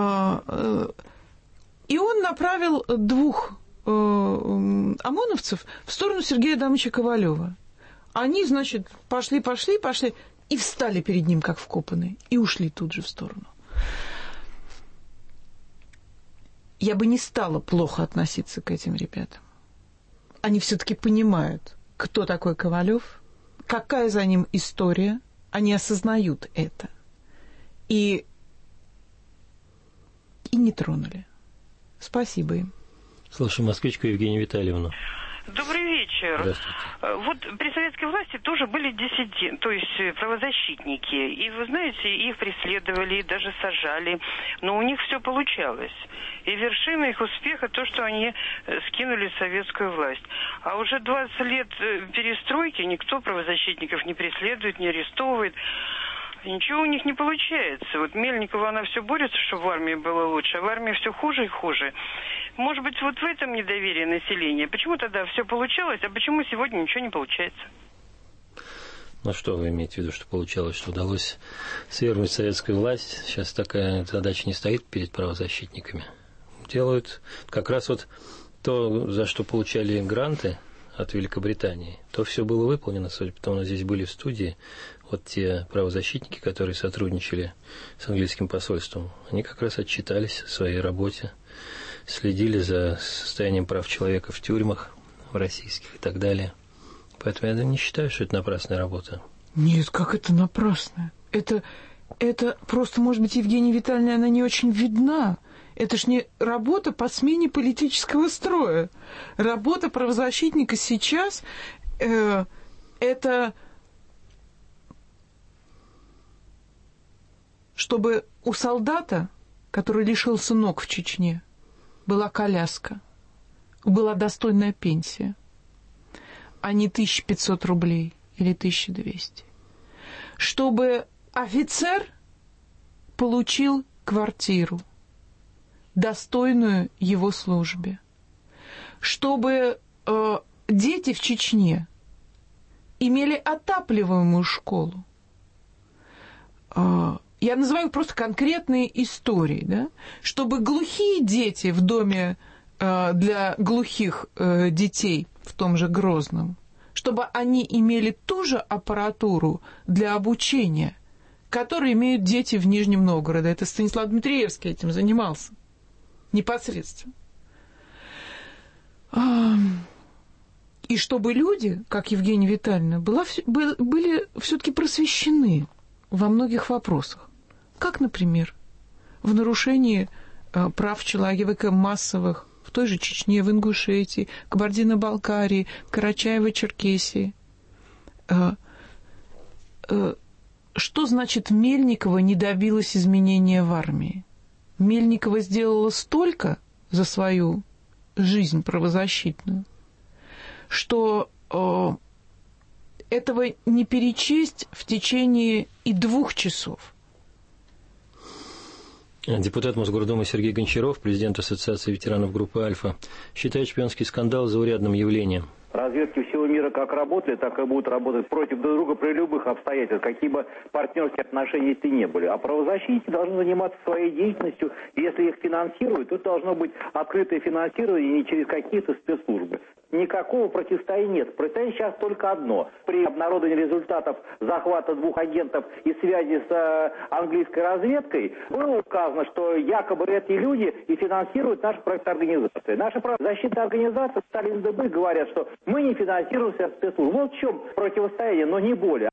И он направил двух ОМОНовцев в сторону Сергея Адамовича Ковалева. Они, значит, пошли, пошли, пошли, и встали перед ним, как вкопанные, и ушли тут же в сторону. Я бы не стала плохо относиться к этим ребятам. Они все-таки понимают, кто такой Ковалев, какая за ним история, они осознают это. И, и не тронули. Спасибо им. Слушай, москвичку Евгению Витальевну. Добрый вечер. Здравствуйте. Вот при советской власти тоже были диссиденты, то есть правозащитники. И вы знаете, их преследовали, даже сажали. Но у них все получалось. И вершина их успеха то, что они скинули советскую власть. А уже двадцать лет перестройки никто правозащитников не преследует, не арестовывает. Ничего у них не получается. Вот Мельникова, она все борется, чтобы в армии было лучше, а в армии все хуже и хуже. Может быть, вот в этом недоверие населения. Почему тогда все получалось, а почему сегодня ничего не получается? Ну, что вы имеете в виду, что получалось, что удалось свергнуть советскую власть? Сейчас такая задача не стоит перед правозащитниками. Делают как раз вот то, за что получали гранты от Великобритании, то все было выполнено, судя по тому, что здесь были в студии. Вот те правозащитники, которые сотрудничали с английским посольством, они как раз отчитались о своей работе, следили за состоянием прав человека в тюрьмах, в российских и так далее. Поэтому я не считаю, что это напрасная работа. Нет, как это напрасная? Это, это просто, может быть, Евгения Витальевна, она не очень видна. Это ж не работа по смене политического строя. Работа правозащитника сейчас э, это... чтобы у солдата, который лишился ног в Чечне, была коляска, была достойная пенсия. а не тысяча пятьсот рублей или тысяча двести. Чтобы офицер получил квартиру, достойную его службе. Чтобы э, дети в Чечне имели отапливаемую школу. Э, я называю просто конкретные истории, да? Чтобы глухие дети в доме э, для глухих э, детей в том же Грозном, чтобы они имели ту же аппаратуру для обучения, которую имеют дети в Нижнем Новгороде. Это Станислав Дмитриевский этим занимался непосредственно. И чтобы люди, как Евгения Витальевна, была, были все-таки просвещены во многих вопросах. Как, например, в нарушении прав человека массовых в той же Чечне, в Ингушетии, Кабардино-Балкарии, Карачаево-Черкесии. Что значит Мельникова не добилась изменения в армии? Мельникова сделала столько за свою жизнь правозащитную, что э, этого не перечесть в течение и двух часов. Депутат Мосгордумы Сергей Гончаров, президент Ассоциации ветеранов группы «Альфа», считает шпионский скандал заурядным явлением. Разведки всего мира как работали, так и будут работать против друг друга при любых обстоятельствах, какие бы партнерские отношения и не были. А правозащитники должны заниматься своей деятельностью, и если их финансируют, то должно быть открытое финансирование не через какие-то спецслужбы. Никакого противостояния нет. Противостояние сейчас только одно. При обнародовании результатов захвата двух агентов и связи с э, английской разведкой было указано, что якобы эти люди и финансируют наши проект-организации. Наши правозащитные организации стали эн дэ бэ говорят, что мы не финансируемся спецслужб. Вот в чем противостояние, но не более.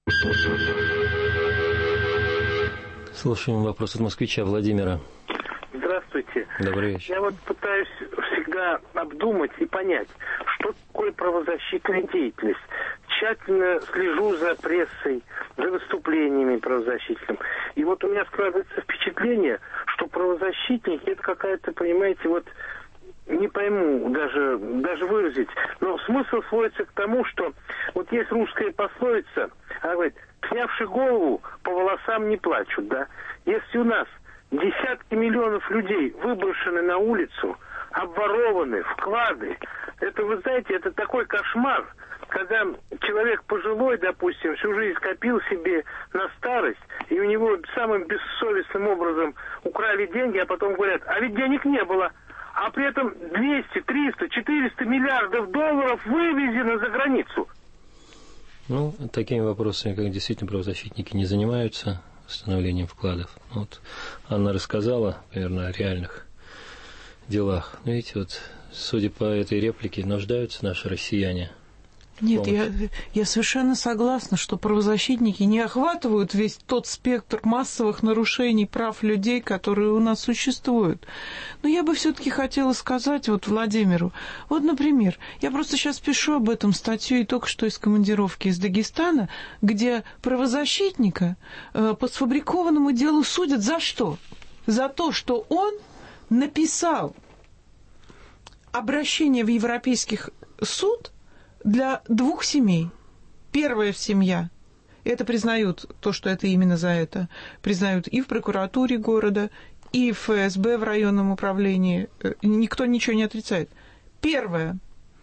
Слушаем вопрос от москвича Владимира. Здравствуйте. Добрый вечер. Я вот пытаюсь всегда обдумать и понять, что такое правозащитная деятельность. Тщательно слежу за прессой, за выступлениями правозащитников. И вот у меня складывается впечатление, что правозащитники это какая-то, понимаете, вот не пойму даже, даже выразить, но смысл сводится к тому, что вот есть русская пословица, она говорит, снявши голову, по волосам не плачут, да? Если у нас десятки миллионов людей выброшены на улицу, обворованы, вклады, это, вы знаете, это такой кошмар, когда человек пожилой, допустим, всю жизнь скопил себе на старость, и у него самым бессовестным образом украли деньги, а потом говорят, а ведь денег не было. А при этом двести, триста, четыреста миллиардов долларов вывезено за границу. Ну, такими вопросами, как действительно правозащитники не занимаются восстановлением вкладов. Вот Анна рассказала, наверное, о реальных делах. Но видите, вот, судя по этой реплике, нуждаются наши россияне. Нет, я, я совершенно согласна, что правозащитники не охватывают весь тот спектр массовых нарушений прав людей, которые у нас существуют. Но я бы все-таки хотела сказать вот Владимиру, вот, например, я просто сейчас пишу об этом статью и только что из командировки из Дагестана, где правозащитника э, по сфабрикованному делу судят за что? За то, что он написал обращение в Европейский суд для двух семей. Первая семья, это признают, то, что это именно за это, признают и в прокуратуре города, и в эф эс бэ в районном управлении. Никто ничего не отрицает. Первая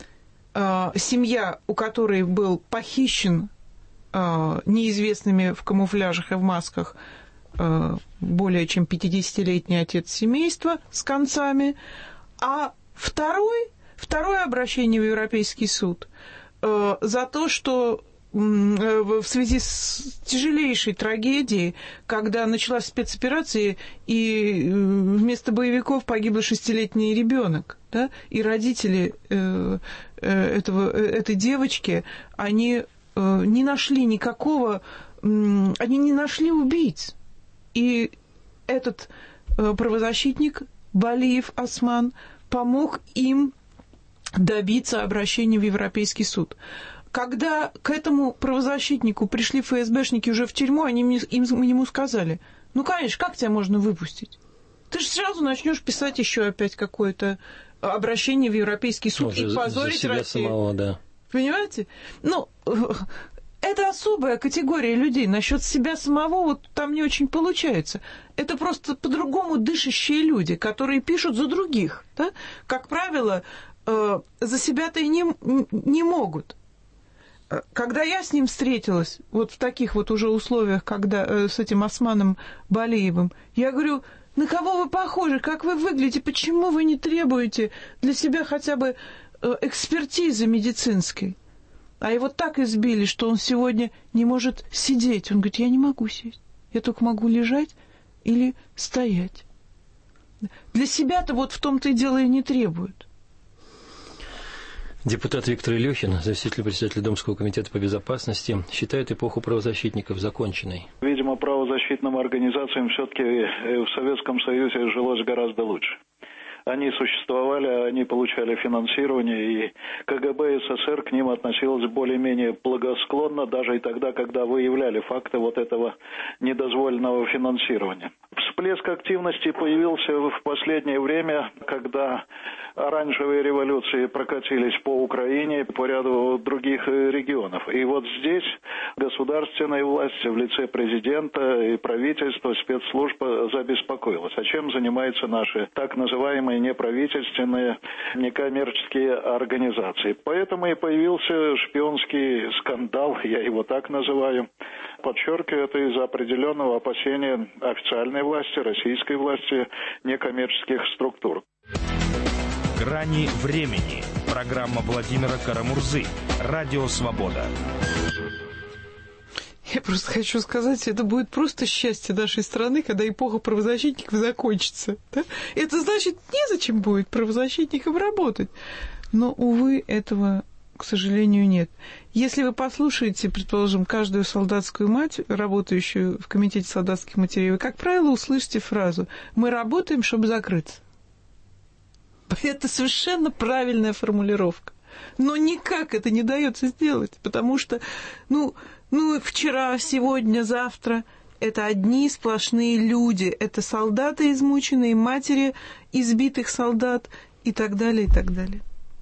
э, семья, у которой был похищен э, неизвестными в камуфляжах и в масках э, более чем пятидесятилетний отец семейства с концами, а второй Второе обращение в Европейский суд э, за то, что э, в связи с тяжелейшей трагедией, когда началась спецоперация, и э, вместо боевиков погибл шестилетний ребенок, да, и родители э, э, этого, э, этой девочки, они э, не нашли никакого, э, они не нашли убийц. И этот э, правозащитник Балиев Осман помог им добиться обращения в Европейский суд. Когда к этому правозащитнику пришли эф эс бэшники уже в тюрьму, они им, им, ему сказали, ну, конечно, как тебя можно выпустить? Ты же сразу начнешь писать еще опять какое-то обращение в Европейский суд ну, и за, позорить за себя Россию. Самого, да. Понимаете? Ну, это особая категория людей. Насчет себя самого вот там не очень получается. Это просто по-другому дышащие люди, которые пишут за других. Да? Как правило, э, за себя-то и не, не могут. Когда я с ним встретилась, вот в таких вот уже условиях, когда э, с этим Османом Балиевым, я говорю, на кого вы похожи, как вы выглядите, почему вы не требуете для себя хотя бы э, экспертизы медицинской? А его так избили, что он сегодня не может сидеть. Он говорит, я не могу сесть. Я только могу лежать или стоять. Для себя-то вот в том-то и дело и не требуют. Депутат Виктор Илюхин, заместитель председателя Думского комитета по безопасности, считает эпоху правозащитников законченной. Видимо, правозащитным организациям все-таки в Советском Союзе жилось гораздо лучше. Они существовали, они получали финансирование, и КГБ СССР к ним относилось более-менее благосклонно, даже и тогда, когда выявляли факты вот этого недозволенного финансирования. Всплеск активности появился в последнее время, когда оранжевые революции прокатились по Украине, по ряду других регионов. И вот здесь государственная власть в лице президента и правительства, спецслужба забеспокоилась. А чем занимаются наши так называемые неправительственные, некоммерческие организации? Поэтому и появился шпионский скандал, я его так называю. Подчеркиваю, это из-за определенного опасения официальной власти, российской власти, некоммерческих структур. «Грани времени». Программа Владимира Карамурзы. Радио «Свобода». Я просто хочу сказать, это будет просто счастье нашей страны, когда эпоха правозащитников закончится. Да? Это значит, незачем будет правозащитникам работать. Но, увы, этого, к сожалению, нет. Если вы послушаете, предположим, каждую солдатскую мать, работающую в комитете солдатских матерей, вы, как правило, услышите фразу «Мы работаем, чтобы закрыться». Это совершенно правильная формулировка. Но никак это не дается сделать, потому что, ну, ну, вчера, сегодня, завтра это одни сплошные люди. Это солдаты измученные, матери избитых солдат и так далее, и так далее.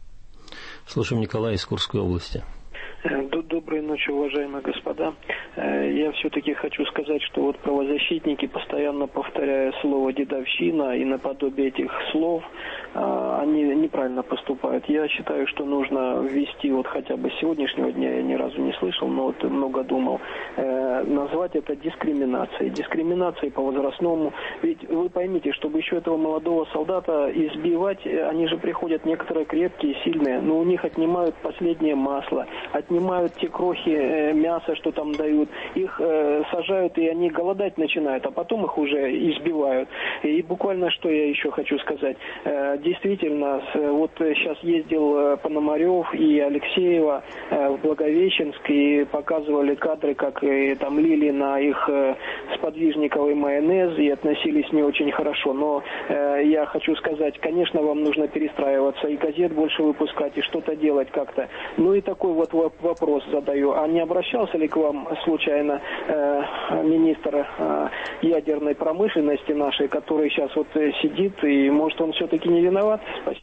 Слушаем Николая из Курской области. Доброй ночи, уважаемые господа. Я все-таки хочу сказать, что вот правозащитники, постоянно повторяя слово «дедовщина» и наподобие этих слов, они неправильно поступают. Я считаю, что нужно ввести, вот хотя бы с сегодняшнего дня, я ни разу не слышал, но вот много думал, назвать это дискриминацией. Дискриминацией по возрастному. Ведь вы поймите, чтобы еще этого молодого солдата избивать, они же приходят некоторые крепкие, сильные, но у них отнимают последнее масло, отнимают те крохи э, мяса, что там дают, их э, сажают, и они голодать начинают, а потом их уже избивают. И буквально, что я еще хочу сказать, э, действительно, с, вот сейчас ездил э, Пономарев и Алексеева э, в Благовещенск, и показывали кадры, как э, там лили на их э, сподвижниковый майонез, и относились не очень хорошо. Но э, я хочу сказать, конечно, вам нужно перестраиваться, и газет больше выпускать, и что-то делать как-то. Ну и такой вот вопрос задаю. А не обращался ли к вам случайно э, министр э, ядерной промышленности нашей, который сейчас вот э, сидит, и может он все-таки не виноват? Спасибо.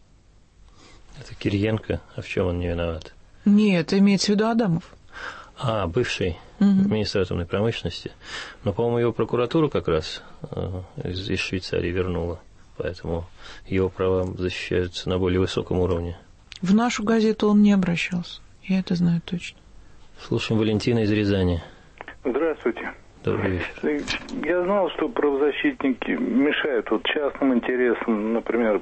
Это Кириенко. А в чем он не виноват? Нет, имеется в виду Адамов. А, бывший угу. министр атомной промышленности. Но, по-моему, его прокуратура как раз э, из, из Швейцарии вернула. Поэтому его права защищаются на более высоком уровне. В нашу газету он не обращался. Я это знаю точно. Слушаем Валентина из Рязани. Здравствуйте. Добрый вечер. Я знал, что правозащитники мешают вот частным интересам, например,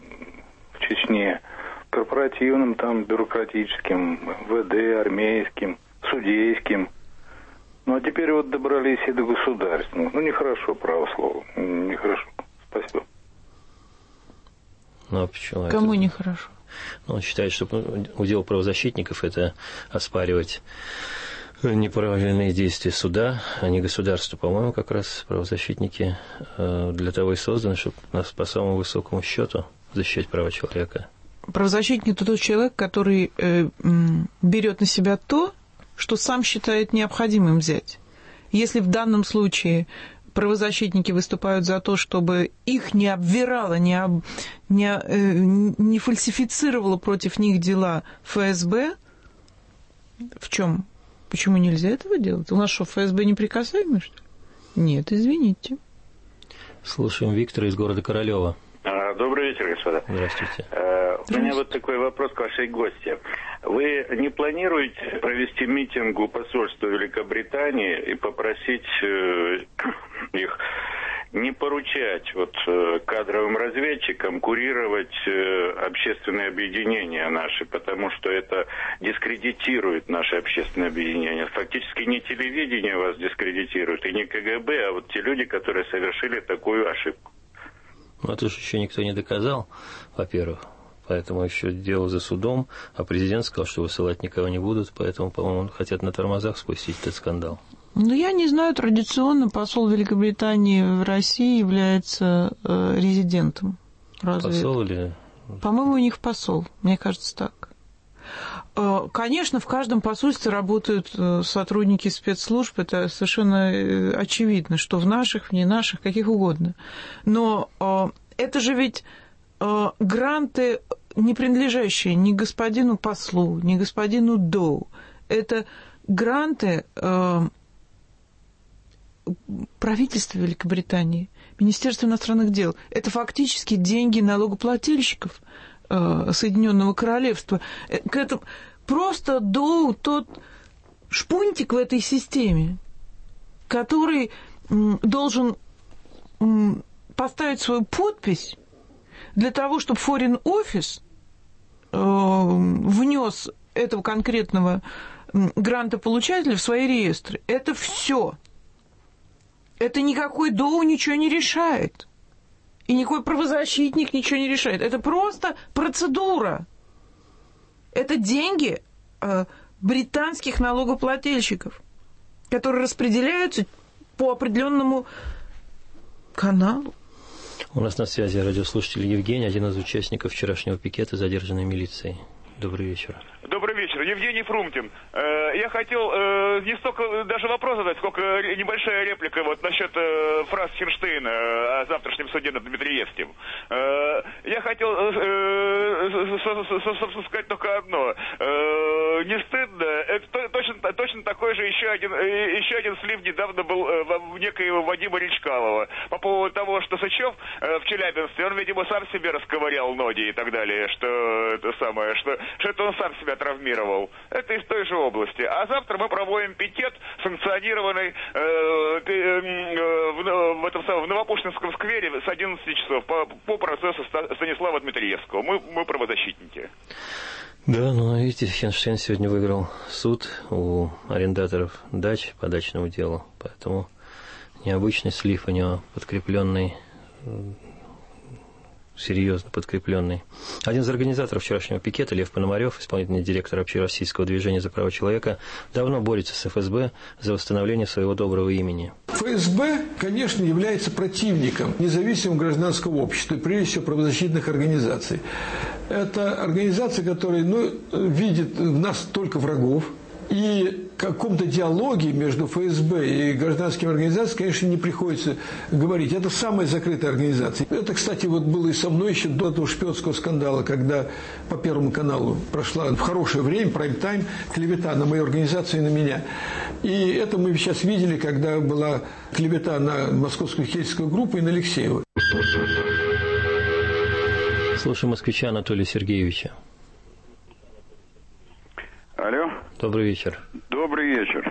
в Чечне, корпоративным, там, бюрократическим, ВД, армейским, судейским. Ну, а теперь вот добрались и до государственного. Ну, нехорошо, право слово. Нехорошо. Спасибо. Ну, а почему? Кому это... нехорошо? Он считает, что удел правозащитников – это оспаривать неправильные действия суда, а не государства. По-моему, как раз правозащитники для того и созданы, чтобы нас по самому высокому счету защищать права человека. Правозащитник – это тот человек, который э, берет на себя то, что сам считает необходимым взять. Если в данном случае правозащитники выступают за то, чтобы их не обвирало, не, об, не, э, не фальсифицировало против них дела ФСБ, В чем? Почему нельзя этого делать? У нас что, ФСБ неприкасаемый, что ли? Нет, извините. Слушаем Виктора из города Королева. Добрый вечер, господа. Здравствуйте. У меня вот такой вопрос к вашей гости. Вы не планируете провести митинг у посольства Великобритании и попросить э, их не поручать вот, э, кадровым разведчикам курировать э, общественные объединения наши, потому что это дискредитирует наши общественные объединения. Фактически не телевидение вас дискредитирует и не КГБ, а вот те люди, которые совершили такую ошибку. Ну, это же еще никто не доказал, во-первых. Поэтому еще дело за судом, а президент сказал, что высылать никого не будут, поэтому, по-моему, хотят на тормозах спустить этот скандал. Ну, я не знаю, традиционно посол Великобритании в России является э, резидентом. Разве посол это? Или... По-моему, у них посол, мне кажется, так. Э, конечно, в каждом посольстве работают э, сотрудники спецслужб, это совершенно э, очевидно, что в наших, в не наших, каких угодно. Но э, это же ведь э, гранты, не принадлежащие ни господину послу, ни господину Доу. Это гранты... Э, правительство Великобритании, Министерство иностранных дел. Это фактически деньги налогоплательщиков э, Соединенного Королевства. Это просто Доу тот шпунтик в этой системе, который м, должен м, поставить свою подпись для того, чтобы Foreign Office э, внес этого конкретного м, грантополучателя в свои реестры. Это все. Это никакой Доу ничего не решает. И никакой правозащитник ничего не решает. Это просто процедура. Это деньги э, британских налогоплательщиков, которые распределяются по определенному каналу. У нас на связи радиослушатель Евгений, один из участников вчерашнего пикета, задержанной милицией. Добрый вечер. Добрый вечер. Евгений Фрумтин. Я хотел не столько даже вопрос задать, сколько небольшая реплика вот насчет фраз Хинштейна о завтрашнем суде над Дмитриевским. Я хотел сказать только одно. Не стыдно. Это точно, точно такой же еще один, еще один слив недавно был в некоего Вадима Речкалова по поводу того, что Сычев в Челябинске, он, видимо, сам себе расковырял ноги и так далее, что это самое, что, что это он сам себя травмировал. Это из той же области. А завтра мы проводим пикет, санкционированный э, э, в, в, этом самом, в Новопушкинском сквере с одиннадцати часов по, по процессу Станислава Дмитриевского. Мы, мы правозащитники. Да, ну, видите, Хинштейн сегодня выиграл суд у арендаторов дач по дачному делу, поэтому необычный слив у него, подкрепленный, серьезно подкрепленный. Один из организаторов вчерашнего пикета, Лев Пономарев, исполнительный директор общероссийского движения за права человека, давно борется с ФСБ за восстановление своего доброго имени. ФСБ, конечно, является противником независимого гражданского общества, прежде всего правозащитных организаций. Это организации, которые ну, видят в нас только врагов. И в каком-то диалоге между ФСБ и гражданскими организациями, конечно, не приходится говорить. Это самая закрытая организация. Это, кстати, вот было и со мной еще до этого шпионского скандала, когда по Первому каналу прошла в хорошее время, прайм-тайм, клевета на мою организацию и на меня. И это мы сейчас видели, когда была клевета на московскую хельскую группу и на Алексеева. Слушаем москвича Анатолия Сергеевича. Алло. Добрый вечер. Добрый вечер.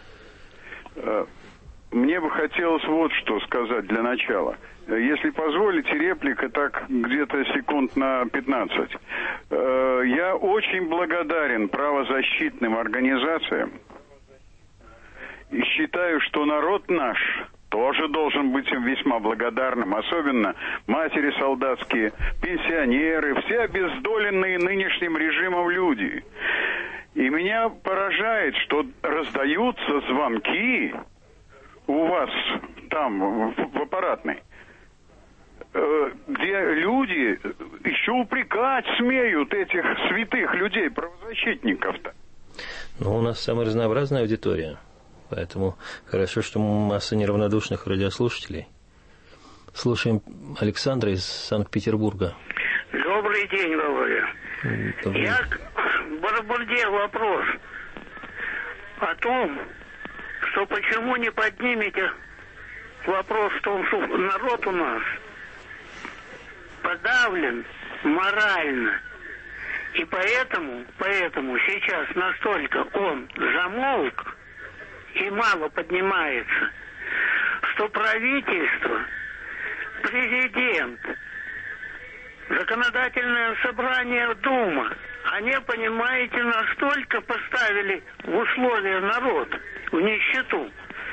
Мне бы хотелось вот что сказать для начала. Если позволите, реплика так где-то секунд на пятнадцать. Я очень благодарен правозащитным организациям и считаю, что народ наш тоже должен быть им весьма благодарным, особенно матери солдатские, пенсионеры, все обездоленные нынешним режимом люди. И меня поражает, что раздаются звонки у вас там, в аппаратной, где люди еще упрекать смеют этих святых людей, правозащитников-то. Ну, у нас самая разнообразная аудитория, поэтому хорошо, что масса неравнодушных радиослушателей. Слушаем Александра из Санкт-Петербурга. Добрый день, Володя. Добрый. Я к Барабурде вопрос. о том, что почему не поднимете вопрос в том, что народ у нас подавлен морально. И поэтому, поэтому сейчас настолько он замолк и мало поднимается, что правительство, президент, законодательное собрание, Дума, они, понимаете, настолько поставили в условия народ, в нищету,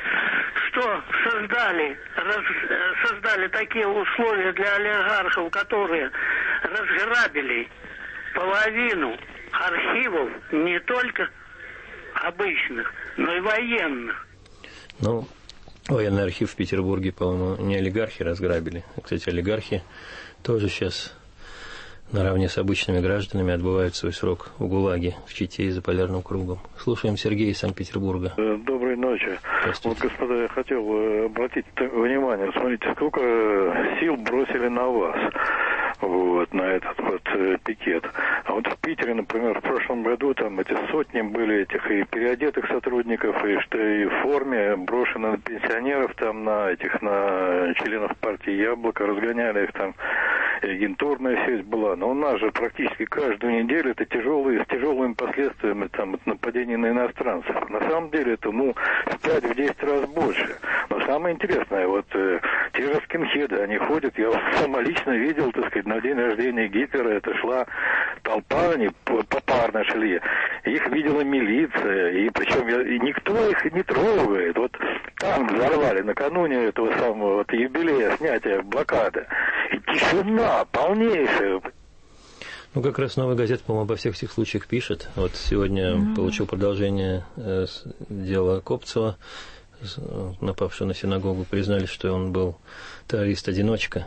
что создали, раз, создали такие условия для олигархов, которые разграбили половину архивов не только обычных, но и военных. Ну, военный архив в Петербурге, по-моему, не олигархи разграбили. Кстати, олигархи тоже сейчас наравне с обычными гражданами отбывают свой срок в ГУЛАГе, в Чите и за полярным кругом. Слушаем Сергея из Санкт-Петербурга. Доброй ночи. Вот, господа, я хотел обратить внимание, смотрите, сколько сил бросили на вас. Вот, на этот вот э, пикет. А вот в Питере, например, в прошлом году там эти сотни были этих и переодетых сотрудников, и что и в форме брошены на пенсионеров, там на этих, на членов партии Яблоко, разгоняли их там, и агентурная сеть была. Но у нас же практически каждую неделю это тяжелые, с тяжелыми последствиями там нападения на иностранцев. На самом деле это, ну, в пять-десять раз больше. Но самое интересное, вот э, те же скинхеды, они ходят, я сама лично видел, так сказать, на день рождения Гитлера, это шла толпа, они попарно шли. Их видела милиция, и причем и никто их не трогает. Вот танк взорвали накануне этого самого вот, юбилея снятия блокады. И тишина полнейшая. Ну, как раз «Новая газета», по-моему, обо всех этих случаях пишет. Вот сегодня mm-hmm. получил продолжение э, дела Копцева, напавшего на синагогу. Признали, что он был террорист-одиночка,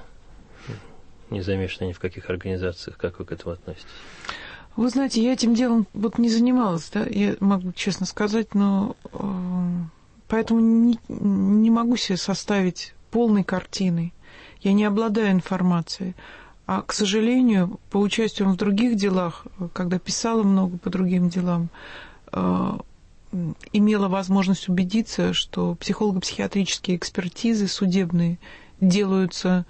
не замешанный ни в каких организациях. Как вы к этому относитесь? Вы знаете, я этим делом вот не занималась, да, я могу честно сказать, но э, поэтому не, не могу себе составить полной картины. Я не обладаю информацией. А, к сожалению, по участию в других делах, когда писала много по другим делам, э, имела возможность убедиться, что психолого-психиатрические экспертизы судебные делаются,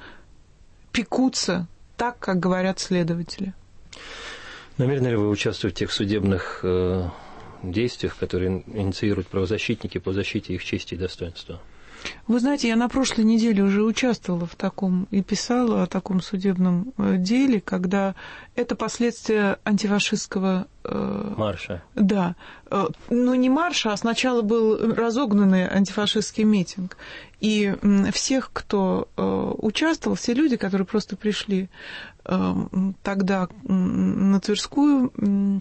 пекутся так, как говорят следователи. Намерены ли вы участвовать в тех судебных э, действиях, которые инициируют правозащитники по защите их чести и достоинства? Вы знаете, я на прошлой неделе уже участвовала в таком и писала о таком судебном деле, когда это последствия антифашистского... Э, марша. Да. Э, ну, не марша, а сначала был разогнанный антифашистский митинг. И э, всех, кто э, участвовал, все люди, которые просто пришли э, тогда э, на Тверскую... Э,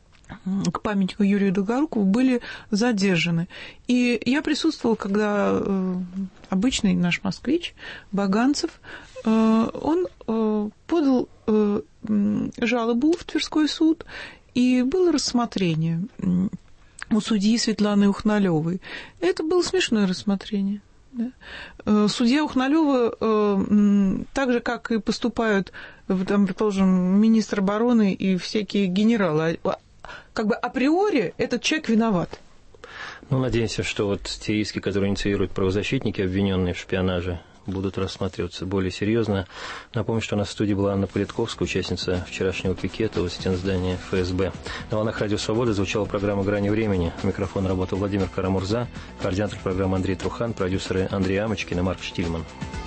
к памятнику Юрию Долгорукову, были задержаны. И я присутствовала, когда э, обычный наш москвич, Баганцев, э, он э, подал э, жалобу в Тверской суд, и было рассмотрение у судьи Светланы Ухналевой. Это было смешное рассмотрение. Да? Судья Ухналева, э, так же, как и поступают, там, предположим, министр обороны и всякие генералы, как бы априори этот человек виноват. Ну, надеемся, что вот те иски, которые инициируют правозащитники, обвиненные в шпионаже, будут рассматриваться более серьезно. Напомню, что у нас в студии была Анна Политковская, участница вчерашнего пикета у стен здания эф эс бэ. На волнах Радио Свобода звучала программа «Грани времени». Микрофон работал Владимир Карамурза, координатор программы Андрей Трухан, продюсеры Андрей Амочкин и Марк Штильман.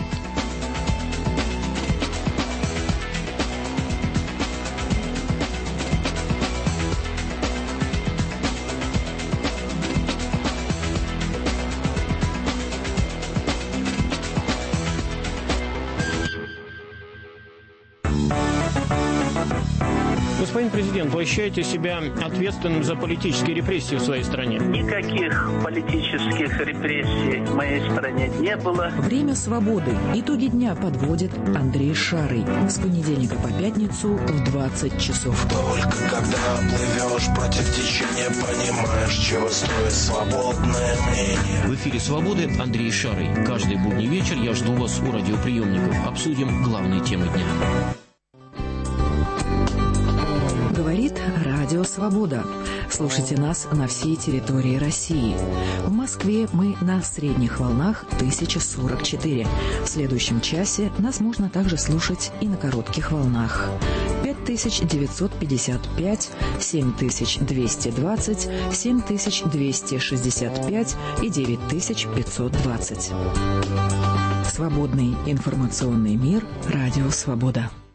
Господин президент, вы ощущаете себя ответственным за политические репрессии в своей стране? Никаких политических репрессий в моей стране не было. Время свободы. Итоги дня подводит Андрей Шарый. С понедельника по пятницу в двадцать часов. Только когда плывешь против течения, понимаешь, чего стоит свободное мнение. В эфире «Свободы» Андрей Шарый. Каждый будний вечер я жду вас у радиоприемников. Обсудим главные темы дня. Говорит Говорит Радио Свобода. Слушайте нас на всей территории России. В Москве мы на средних волнах тысяча сорок четыре. В следующем часе нас можно также слушать и на коротких волнах. пять тысяч девятьсот пятьдесят пять, семь тысяч двести двадцать, семь тысяч двести шестьдесят пять и девять тысяч пятьсот двадцать. Свободный информационный мир. Радио Свобода.